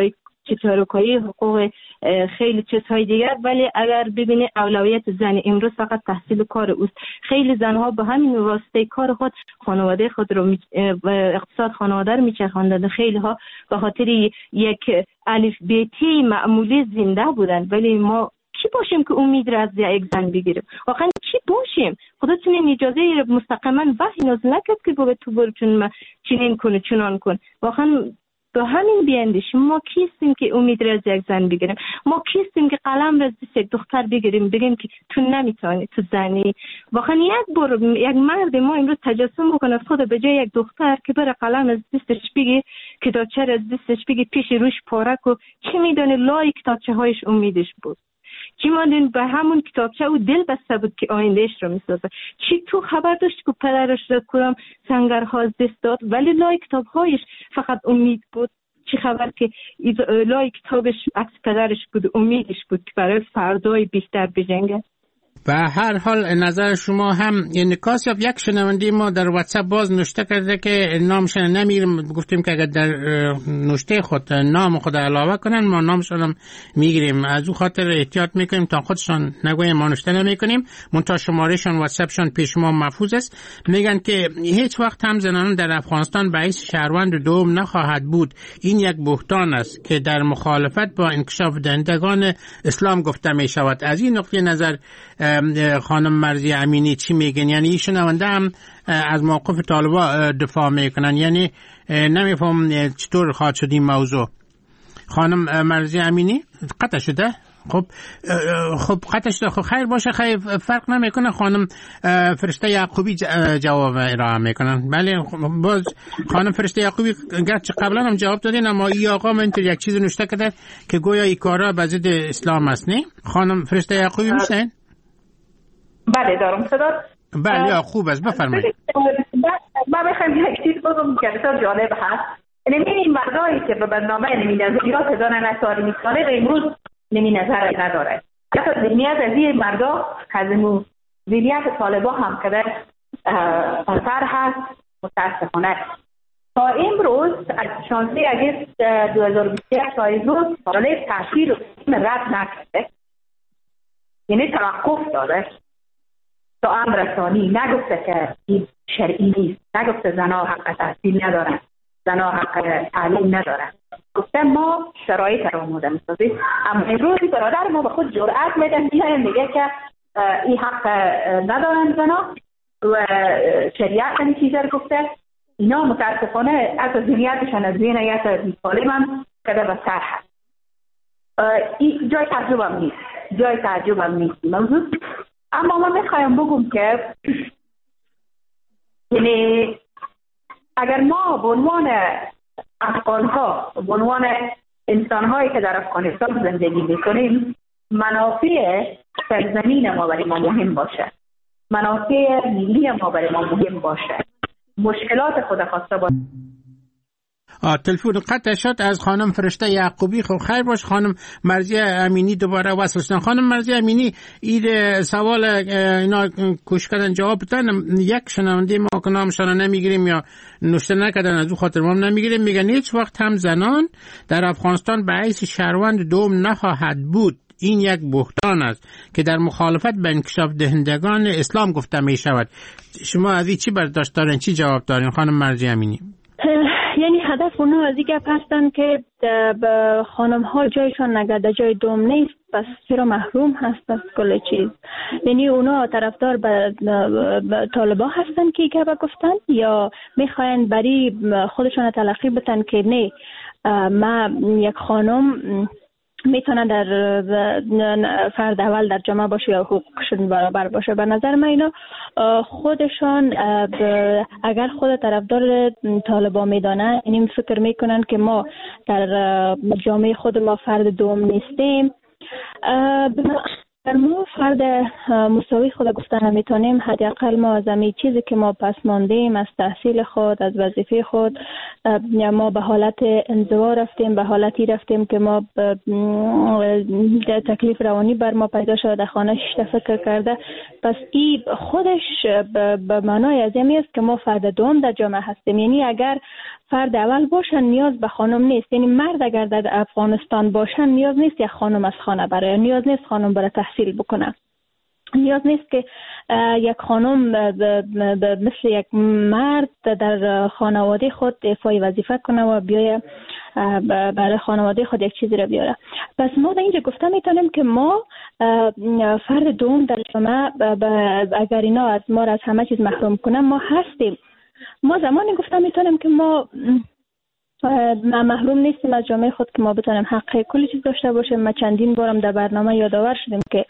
چطورکایی حقوق خیلی چیزهای دیگر، ولی اگر ببینه اولویت زن امروز فقط تحصیل کار اوست. خیلی زنها به همین واسطه کار خود خانواده خود رو اقتصاد خانواده رو میچرخاندند. خیلی ها به خاطر یک الف بیتی معمولی زنده بودن، ولی ما کی باشیم که امید را از یک زن بگیریم؟ واقعا کی باشیم؟ خودتون این اجازه را مستقیما وحی نازل نکرد که بگه تو برو چنین کن چنان کن. واقعا به همین بیاندیشیم. ما کیستیم که امید را از یک زن بگیریم؟ ما کیستیم که قلم را از دست یک دختر بگیریم بگیم که تو نمیتونی، تو زنی؟ واقعا یک مرد ما امروز تجسم بکنه خود به جای یک دختر که بره قلم از دستش بگیر، کتابچه از دستش بگیر، پیش روش پاره کو، چی میدونه لای کتابچه هایش امیدش بود؟ چی ماندین به همون کتابچه او دل بسته بود که آیندهش رو میسازه؟ چی تو خبر داشت که پدرش را کدام سنگرها از دست داد ولی لای کتابهایش فقط امید بود؟ چی خبر که لای کتابش عکس پدرش بود، امیدش بود که برای فردای بهتر بجنگه؟ و هر حال نظر شما هم یعنی کاسیاب یک شنونده ما در واتساپ باز نوشته کرده که نامش نمیگیریم، گفتیم که اگر در نوشته خود نام خود علاوه کنن ما نامشون هم میگیریم، از او خاطر احتیاط میکنیم تا خودشان نگویم ما نوشته نمیکنیم. منتها شمارهشون واتساپشون پیش ما محفوظ است. میگن که هیچ وقت هم زنان در افغانستان به حیث شهروند دوم نخواهد بود. این یک بهتان است که در مخالفت با انکشاف دهندگان اسلام گفته می شود. از این نقطه نظر خانم مرضی امینی چی میگن؟ یعنی این شنونده هم از موقف طالبا دفاع میکنن، یعنی نمیفهم چطور خواهد شد این موضوع. خانم مرضی امینی قطع شده؟ خب قطع شده. خب خیر باشه، خیر فرق نمیکنه. خانم فرشته یعقوبی جواب ارائه میکنن. بله باز خانم فرشته یعقوبی گرچه قبلا هم جواب دادین، اما این آقا من اینطور یک چیز نوشته کرده که گویا این کارا به ضد اسلام است. نه خانم فرشته یعقوبی میشنین؟ بله دارم صدا. بله خوب است، بفرمایید. ما بخوایم یک چیز بگم که بسیار جالب هست. این مردایی که به برنامه نظریات دارن از تاریخ سالق امروز نظر نداره. حتی ذهنیت از این مردا از ذهنیت طالبا هم که در سر هست متاسفانه. تا امروز از 16 اگست 2021 تا امروز طالب تحصیل و رد نکرده، یعنی توقف داده تا امر ثانی. نگفته که این شرعی نیست، نگفته زنها حق تحصیل ندارن، زنها حق تعلیم ندارن، گفته ما شرایط رو آماده می‌سازیم. اما امروز برادر ما به خود جرأت میدن میگه که این حق ندارن زنها و شریعت این چیزا رو گفته. اینا متاسفانه از ذهنیتشان از ذهنیت طالب هم کده به سر هست. این جای تعجب هم نیست موضوع. اما من میخوایم بگم که یعنی اگر ما به عنوان افغان‌ها، به عنوان انسان‌هایی که در افغانستان زندگی میکنیم، منافع سرزمین ما برای ما مهم باشه، منافع ملی ما برای ما مهم باشه، مشکلات خود خواسته باشه. تلفن قطع شد از خانم فرشته یعقوبی. خب خیر باش خانم مرضیه امینی دوباره وصل شدن. خانم مرضیه امینی این سوال اینا کوشش کردن جواب بدن. یک شنونده ما که نامشان نمیگیریم یا نوشته نکردن از او خاطر ما نمیگیریم، میگن هیچ وقت هم زنان در افغانستان به حیث شهروند دوم نخواهد بود. این یک بهتان است که در مخالفت به انکشاف دهندگان اسلام گفته می شود. شما از این چی برداشت دارین، چی جواب دارین خانم مرضیه امینی؟ یعنی هدف اونا از این گپ هستن که خانم ها جایشان نگرده جای دوم نیست، پس چرا محروم هست از کل چیز. یعنی اونا طرفدار به طالبا هستن که گپ گفتن یا میخواین برای خودشان تلقی بتن که نه ما یک خانم میتونه در فرد اول در جامعه باشه یا حقوقشون برابر باشه. به نظر من اینا خودشان اگر خود طرفدار طالبان میدانن این فکر میکنن که ما در جامعه خود ما فرد دوم نیستیم. ما فرد مساوی خود گفتن نمیتونیم. حداقل ما از همین چیزی که ما پس ماندیم، از تحصیل خود، از وظیفه خود، ما به حالت انزوا رفتیم، به حالتی رفتیم که ما تکلیف روانی بر ما پیدا شده، در خانه فکر کرده. پس این خودش به معنای از این است که ما فرد دوم در جامعه هستیم. یعنی اگر فرد اول باشن نیاز به خانم نیست. یعنی مرد اگر در افغانستان باشن نیاز نیست یک خانم از خانه بره، نیاز نیست خانم برای تحصیل بکنه، نیاز نیست که یک خانم مثل یک مرد در خانواده خود ایفای وظیفه کنه و بیایه برای خانواده خود یک چیزی را بیاره. پس ما در اینجا گفته میتونیم که ما فرد دوم در جامعه، اگر اینا از ما را از همه چیز محروم کنن ما هستیم. ما زمانی گفتم میتونیم که ما محروم نیستیم از جامعه خود که ما بتونیم حق کلی چیز داشته باشیم. ما چندین بارم در برنامه یادآور شدیم که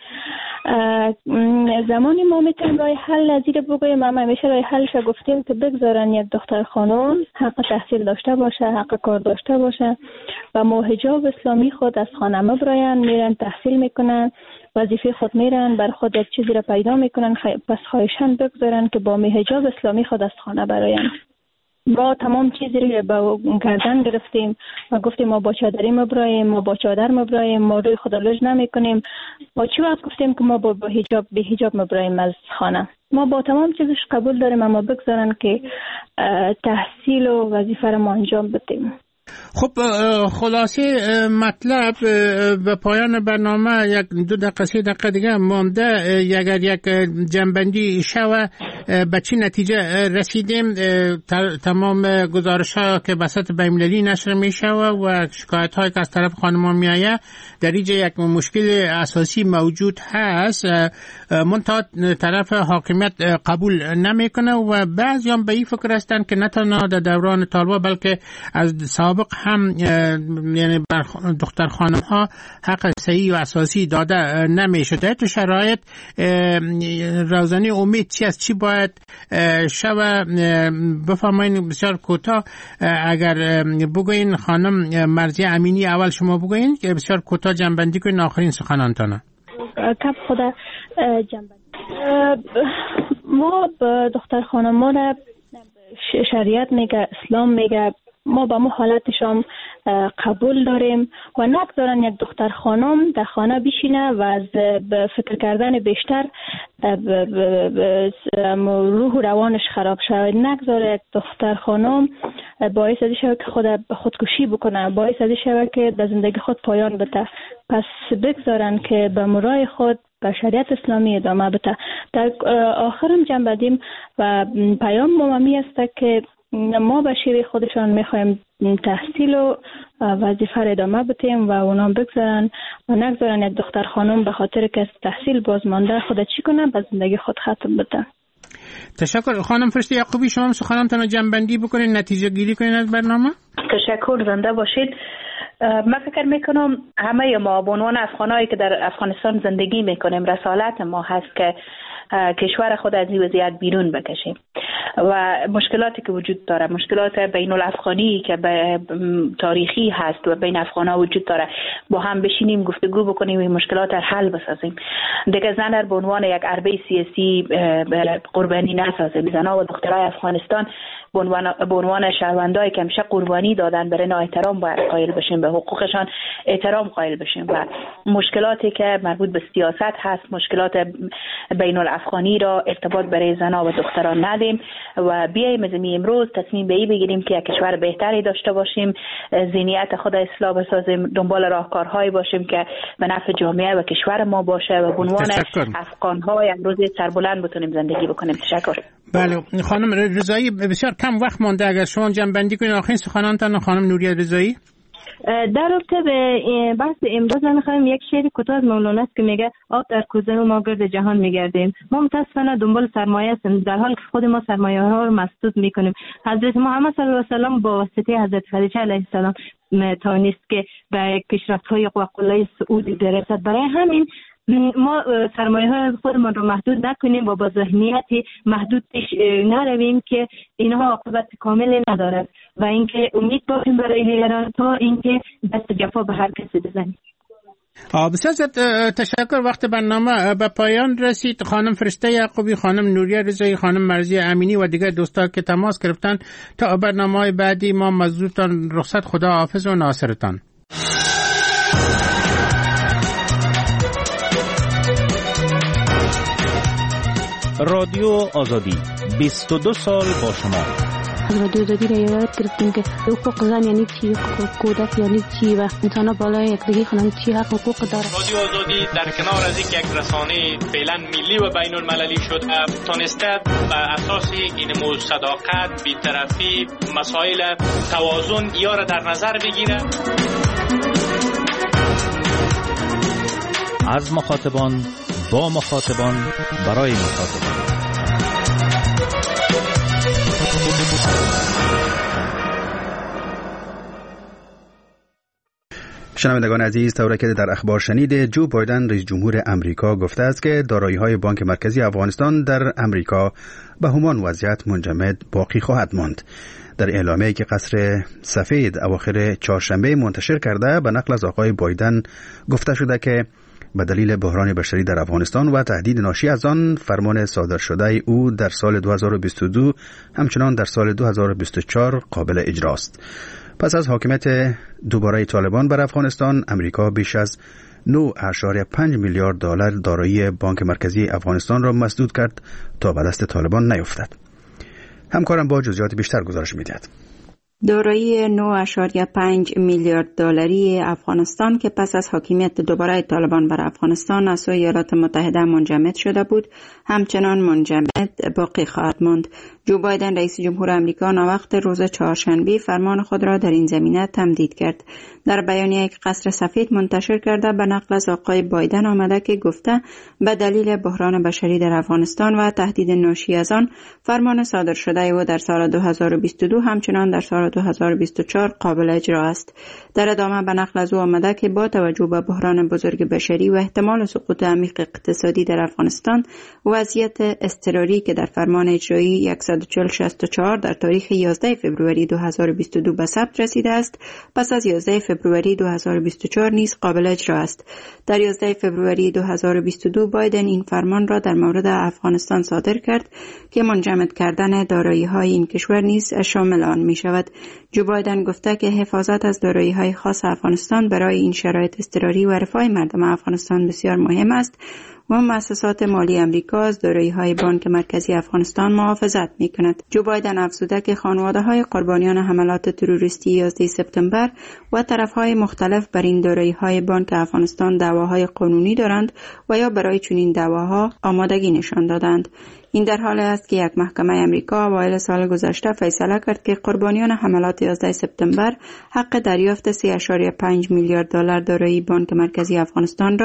زمانی ما میتونیم راه حل نظیر بگوییم. ما همیشه راه حلش گفتیم که بگذارن یک دختر خانم حق تحصیل داشته باشه، حق کار داشته باشه و ما حجاب اسلامی خود از خانه مبراین، میرن تحصیل میکنن، وظیفه خود میرن، بر خود یک چیزی را پیدا میکنن. پس خواهشاً بگذارن که با حجاب اسلامی خود از خانه براین. با تمام چیزی رو با گردن گرفتیم و گفتیم ما با چادری مبرایم، ما با چادر مبرایم، ما روی خود لج نمی کنیم. با چی وقت گفتیم که ما با حجاب به حجاب مبرایم از خانه. ما با تمام چیزش قبول داریم، اما بگذارن که تحصیل و وظیفه رو ما انجام بدیم. خب خلاصه مطلب به پایان برنامه یک 2 دقیقه 3 دقیقه دیگه مانده. اگر یک جنبندی شوه به چی نتیجه رسیدیم؟ تمام گزارش ها که بسط بین‌المللی نشر می شوه و شکایت هایی که از طرف خانمان می آید در اینجا یک مشکل اساسی موجود هست. منتها طرف حاکمیت قبول نمی کنه و بعضی هم به این فکر هستن که نه تنها در دوران طالبان بلکه از سابق هم یعنی بر دختر خانم ها حق صحیح و اساسی داده نمیشه. در تو شرایط روزانه امید چی است؟ چی باید شوه؟ بفرمایید بسیار کوتاه اگر بگوین خانم مرضیه امینی، اول شما بگوین که بسیار کوتاه جنبندی کنین آخرین سخنانتانه. کف خدا جنبندی. ما دختر خانم ما را شریعت میگه، اسلام میگه ما با ما حالتشان قبول داریم و نگذارن یک دختر خانم در خانه بشینه و از فکر کردن بیشتر روح و روانش خراب شود. نگذاره یک دختر خانم باعث از شود که خودکشی بکنه، باعث از شود که در زندگی خود پایان بده. پس بگذارن که به مرای خود به شریعت اسلامی ادامه بده. در آخرم جمع بدیم و پیام مهمی است که ما به شیوه خودشان میخوایم تحصیل و وظیفه را ادامه بدیم و اونا بگذارن و نگذارن یک دختر خانم به خاطر که تحصیل بازمانده خود چی کنه به زندگی خود ختم بده. تشکر. خانم فرشته یعقوبی شما سخنانتون جنبندی بکنین، نتیجه گیری کنین از برنامه. تشکر، زنده باشید. من فکر میکنم همه ما به عنوان افغانایی که در افغانستان زندگی میکنیم رسالت ما هست که کشور خود از این وضعیت بیرون بکشیم. و مشکلاتی که وجود داره، مشکلات بین الافغانی که تاریخی هست و بین افغان‌ها وجود داره، با هم بشینیم گفتگو بکنیم این مشکلات را حل بسازیم. دیگه زن به عنوان یک عربه سیاسی قربانی نسازیم. زنها و دخترای افغانستان به عنوان شهروندایی که همیشه قربانی دادن برای احترام باید قائل بشیم، به حقوقشان احترام قائل بشیم و مشکلاتی که مربوط به سیاست هست، مشکلات بین الافغانی را ارتباط برای زنها و دختران ندیم و بیاییم از امروز تصمیم به این بگیریم که یک کشور بهتری داشته باشیم، ذهنیت خود اصلاح بسازیم، دنبال راهکارهایی باشیم که به نفع جامعه و کشور ما باشه و به عنوان افغان‌ها امروز سربلند بتونیم زندگی بکنیم. تشکر. بله خانم رضایی، بسیار کم وقت مانده، اگر شما جنبندی کنید آخرین سخنانتان. خانم نوریه رضایی. در رابطه به بحث امروز من می‌خوام یک شعر کوتاه از مولانا است که میگه آب در کوزه و ما گرد جهان میگردیم. ما متاسفانه دنبال سرمایه هستیم در حالی که خود ما سرمایه ها رو مسدود میکنیم. حضرت محمد صلی الله علیه و سلم با واسطه حضرت خدیجه علیه السلام توانست که به پیشرفت‌های قله‌های سعودی برسد. برای همین ما سرمایه های خودمان رو محدود نکنیم و با ذهنیت محدود پیش نرویم که اینها عاقبت کامل ندارد و اینکه امید باشیم برای ایران تا اینکه دست جفا به هر کسی بزنیم. بسیار تشکر. وقت برنامه به پایان رسید. خانم فرشته یعقوبی، خانم نوریه رضایی، خانم مرضیه امینی و دیگر دوستان که تماس گرفتن، تا برنامه‌های بعدی ما مزدورتان رخصت، خدا حافظ و ناصرتان. رادیو آزادی 22 سال با شما. از رادیو آزادی را یاد گرفتیم که حقوق زن یعنی چی، حقوق کودک یعنی چی و انسان‌ها بالای یکدیگر خانم چی حقوق داره. رادیو آزادی در کنار از یک رسانه فعلا ملی و بین المللی شد، تونسته بر اساس این صداقت، بی‌طرفی، مسائل توازن یا را در نظر بگیره. از مخاطبان با مخاطبان برای مخاطبان. شنوندگان عزیز، طوری که در اخبار شنیده، جو بایدن رئیس جمهور امریکا گفته است که دارایی‌های بانک مرکزی افغانستان در امریکا به همان وضعیت منجمد باقی خواهد ماند. در اعلامیه‌ای که قصر سفید اواخر چهارشنبه منتشر کرده، به نقل از آقای بایدن گفته شده که به دلیل بحران بشری در افغانستان و تهدید ناشی از آن، فرمان صادر شده او در سال 2022 همچنان در سال 2024 قابل اجراست. پس از حاکمیت دوباره طالبان بر افغانستان، امریکا بیش از 9.5 میلیارد دلار دارایی بانک مرکزی افغانستان را مسدود کرد تا به دست طالبان نیفتد. همکارم با جزئیات بیشتر گزارش می‌دهد. دارایی 9.5 میلیارد دلاری افغانستان که پس از حاکمیت دوباره طالبان بر افغانستان از سوی ایالات متحده منجمد شده بود، همچنان منجمد باقی خواهد ماند. جو بایدن رئیس جمهور آمریکا ناوقت روز چهارشنبه فرمان خود را در این زمینه تمدید کرد. در بیانیه‌ای که قصر سفید منتشر کرده، به نقل از آقای بایدن آمده که گفته به دلیل بحران بشری در افغانستان و تهدید ناشی از آن، فرمان صادر شده او در سال 2022 همچنان در سال 2024 قابل اجرا است. در ادامه به نقل از او آمده که با توجه به بحران بزرگ بشری و احتمال سقوط عمیق اقتصادی در افغانستان، وضعیت اضطراری که در فرمان اجرایی 14064 در تاریخ 11 فوریه 2022 به ثبت رسیده است، پس از 11 فوریه 2024 نیز قابل اجرا است. در 11 فوریه 2022 بایدن این فرمان را در مورد افغانستان صادر کرد که منجمد کردن دارایی‌های این کشور نیز شامل آن می شود. جو بایدن گفته که حفاظت از دارایی‌های خاص افغانستان برای این شرایط اضطراری و رفاه مردم افغانستان بسیار مهم است و مؤسسات مالی امریکا از دارایی‌های بانک مرکزی افغانستان محافظت می‌کند. جو بایدن افزوده که خانواده‌های قربانیان حملات تروریستی 11 سپتامبر و طرف‌های مختلف بر این دارایی‌های بانک افغانستان دعواهای قانونی دارند و یا برای چنین دعواها آمادگی نشان دادند. این در حالی است که یک محکمه امریکا اوایل سال گذشته فیصله کرد که قربانیان حملات 11 سپتامبر حق دریافت 3.5 میلیارد دلار دارایی بانک مرکزی افغانستان را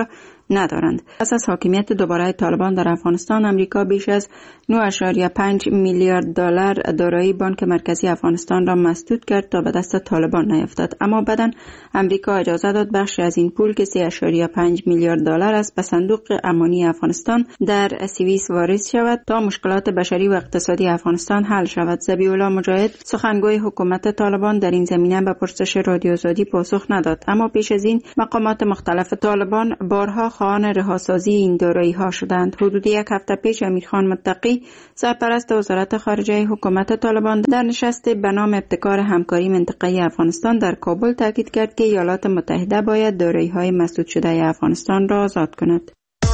ندارند. پس از حاکمیت دوباره طالبان در افغانستان، امریکا بیش از 9.5 میلیارد دلار دارایی بانک مرکزی افغانستان را مسدود کرد تا به دست طالبان نیفتد. اما بعداً امریکا اجازه داد بخشی از این پول که 3.5 میلیارد دلار است به صندوق امانی افغانستان در سوئیس واریز شود تا مشکلات بشری و اقتصادی افغانستان حل شود. ذبیح‌الله مجاهد، سخنگوی حکومت طالبان، در این زمینه به پرسش رادیو آزادی پاسخ نداد. اما پیش از این مقامات مختلف طالبان بارها خواهان رهاسازی این دارایی‌ها شدند. حدود یک هفته پیش امیرخان متقی، سرپرست وزارت خارجه حکومت طالبان، در نشستی به نام ابتکار همکاری منطقه‌ای افغانستان در کابل تاکید کرد که ایالات متحده باید دارایی‌های مسدود شده افغانستان را آزاد کند.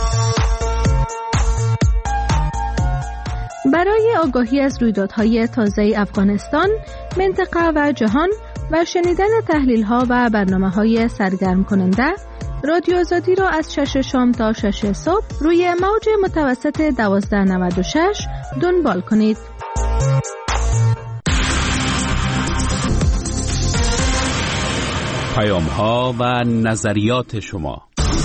برای آگاهی از رویدادهای تازه افغانستان، منطقه و جهان و شنیدن تحلیل‌ها و برنامه‌های سرگرم کننده، رادیو آزادی را از 6 شام تا 6 صبح روی موج متوسط 1296 دنبال کنید. پیام‌ها و نظریات شما.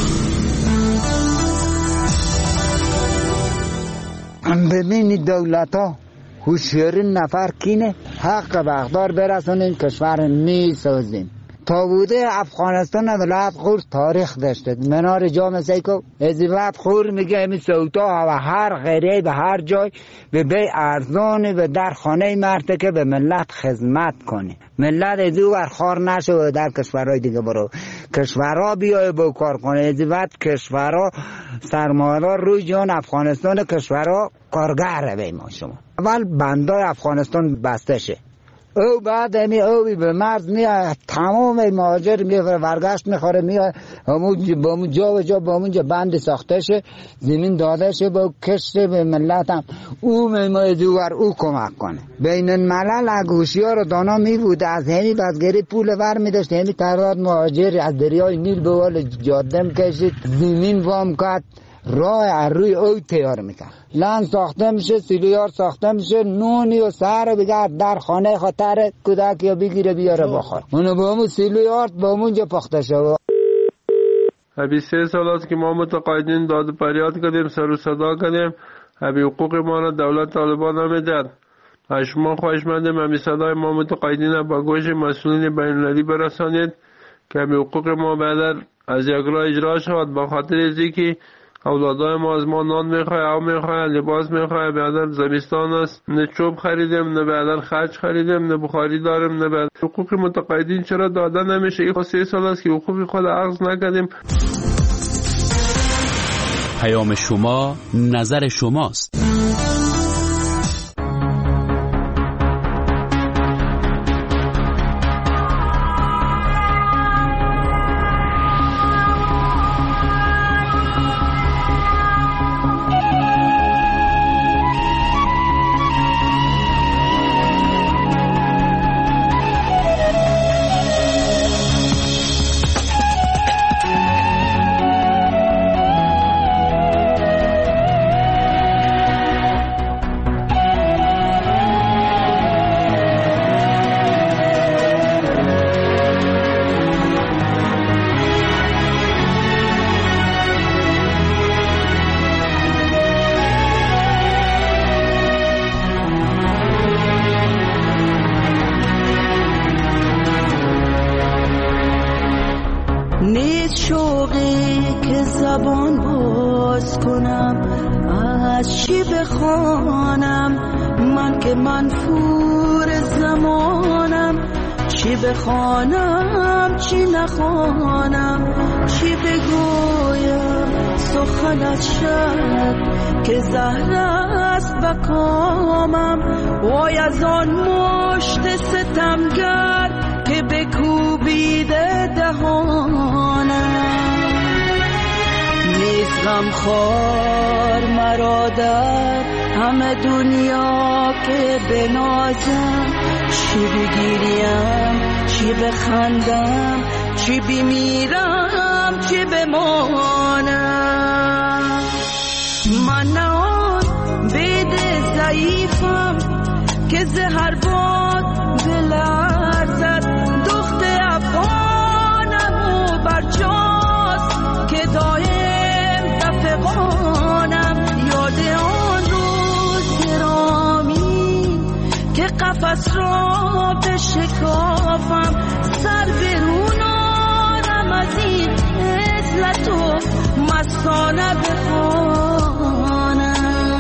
ببینید دولت‌ها هوشیاری نفر کینه حق به اقدار برسونین کشور میسازیم. تا بوده افغانستان ولایت خور تاریخ داشته. منار جامعه سیکو ازیوت خور میگه همین سوتا و هر غیره به هر جای به بی ارزانی به در خانه مرده که به ملت خدمت کنه. ملت ازیو برخار نشه و در کشورهای دیگه برو کشورها بیای با کار کنه. ازیوت کشورها سرمایه‌دار روی جان افغانستان کشورها کارگر به ما شما. اول بندای افغانستان بسته شه. او بعد او به مرز میاد تمام مهاجر میاد ورگشت میخوره میاد همون جا و جا با اونجا بند ساخته شه زمین داده شه با کشت به ملت هم او میمای دوار او کمک کنه. بین الملل اگوشی رو دانا میبوده از همی بزگری پول ور میداشت همی تعداد مهاجر از دریای نیل به وال جاده میکشید زمین وام کرد راه روی او تیار میکرد. لند ساخته میشه، سیلیار ساخته میشه، نونی و سر بگرد در خانه خاطر کودک یا بگیره بیاره بخور. اونو با همون سیلیار با همونجا پخته شد. ابی 3 سال است که ما متقاعدین داد و فریاد کردیم، سر و صدا کردیم، ابی حقوق ما را دولت طالبان نمیداد. از شما خواهشمندیم ابی صدای ما متقاعدین با گوش مسئولین بین‌المللی برسانید که ابی حقوق ما بعد از یک راه اجرا شود. با خاطر اینکه اولادای ما از ما نان میخواه، آب میخواه، لباس میخواه. بعدن زمستان است، نه چوب خریدیم، نه بعدن خرج خریدیم، نه بخاری داریم، نه بعد حقوق متقاعدین چرا داده نمیشه؟ این 3 سال است که حقوق خود اخذ نکردیم. پیام شما، نظر شماست. بخوانم چی نخوانم، چی بگویم سخنت شد که زهر است به کامم. وای از آن مشت ستمگر که بکوبیده دهانم. نیست غمخوار مرا در همه دنیا که بنازم. چی بگیریم چی بخندم، چی بمیرم چی بمانم. من آن بید ضعیفم که زهر باد بلرزد. دخت افغانم و برجاست که دایم تو مستانه بخوانم.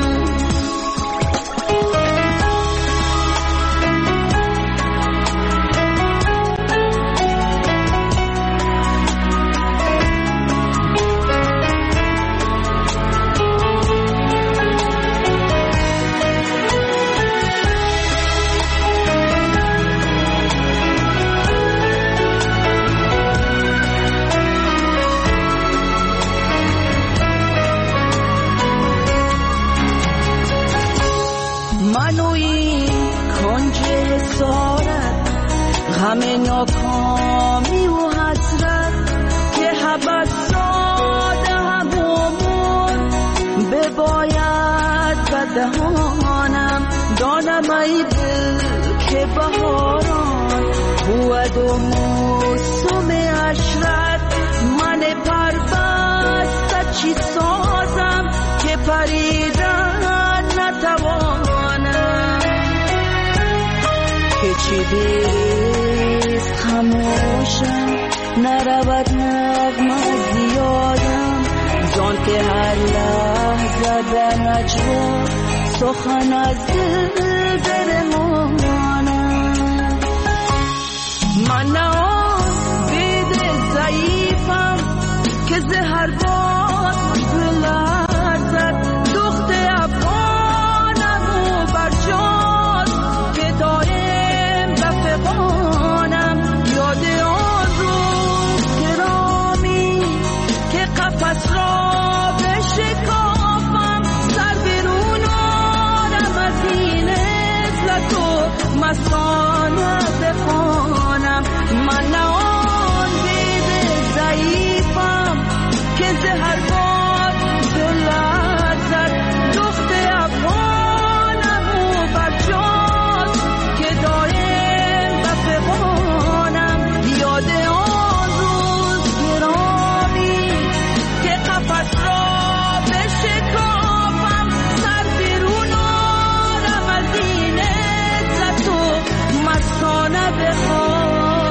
همه ناکامی و حسرت که حبس ساده همون بباید بدهانم. دانم ای دل که بهاران بود و موسم عشرت. من پربسته چی سازم که پریدن نتوانم. که چی دیست خموشم نرود نغمه زیادم. جان که هر لحظه در نجوا سخن از دل برمانم. من نه آن بید ضعیفم که زهر باد بلرزد. دخت افغانم و برجاد که دایم بفغانم. یاد آن روز گرامی که قفس را بشکافم. سر بیرون آرم از این عزلت و مستانه بخوانم. من نه آن دید ضعیفم که زهر باد بلرزد. دخت افغانم و برجاد که دایم بفغانم. یاد آن روز گرامی که قفس را بشکافم. سر بیرون آرم از این عزت و مستانه بخوانم.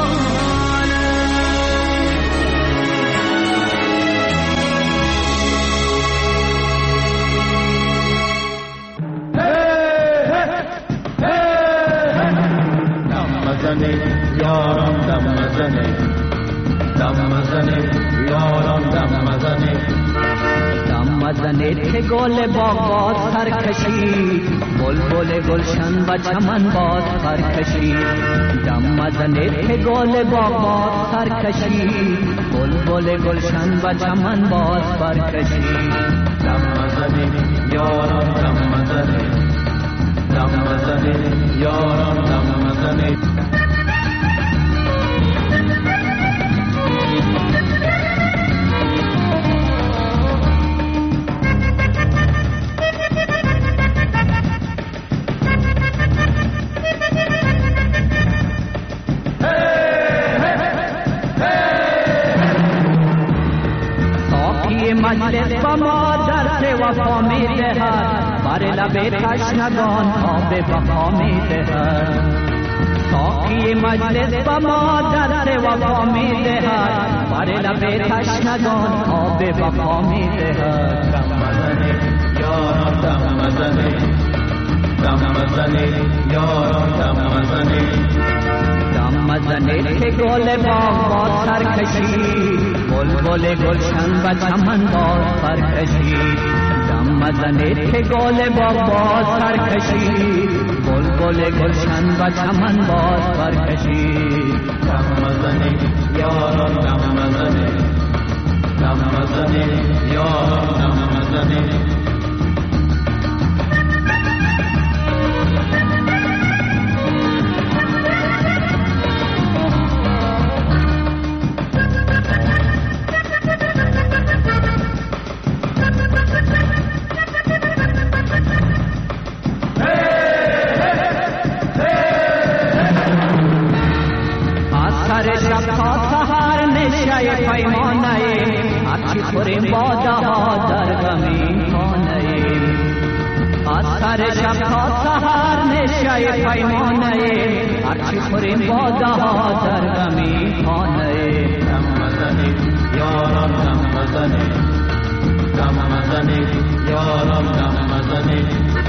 یاران دم مزنه، دم مزنه یاران دم مزنه. دم مزنه که گل باغ سرکشی، بلبل گلشن و چمن باز سرکشی. دم مزنه که گل باغ سرکشی، بلبل گلشن و چمن باز سرکشی. دم مزنه یاران دم مزنه، دم مزنه یاران دم مزنه. مجلس با ما درس وفا می دهد، بر لب تشنگان آب وفا می دهد. ساقی مجلس با ما درس وفا می دهد، بر لب تشنگان آب وفا می دهد. دم مزنه یاران دم مزنه، دم مزنه یاران دم مزنه. دم مزنه که گل باغ سرکشی، بلبل گلشن و چمن باز سرکشی. دم مزنه که گل باغ سرکشی، بلبل گلشن و چمن باز سرکشی. دم مزنه یاران دم مزنه، دم مزنه یاران دم مزنه. پیمانه هرچی خوریم باده ها در غمی خانه. از سر شب تا سحر نشه پیمانه هرچی خوریم باده ها در غمی خانه. دم مزنه یاران دم مزنه، مزنه یاران دم مزنه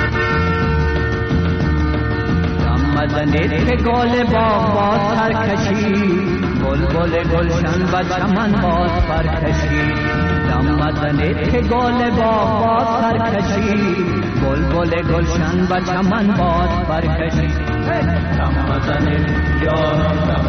مزنید که گل باغ باز سرکشی بلبل گلشن و چمن باز پرکشی دم مزنید که گل باغ باز سرکشی بلبل گلشن و چمن باز پرکشی دم مزنه یاران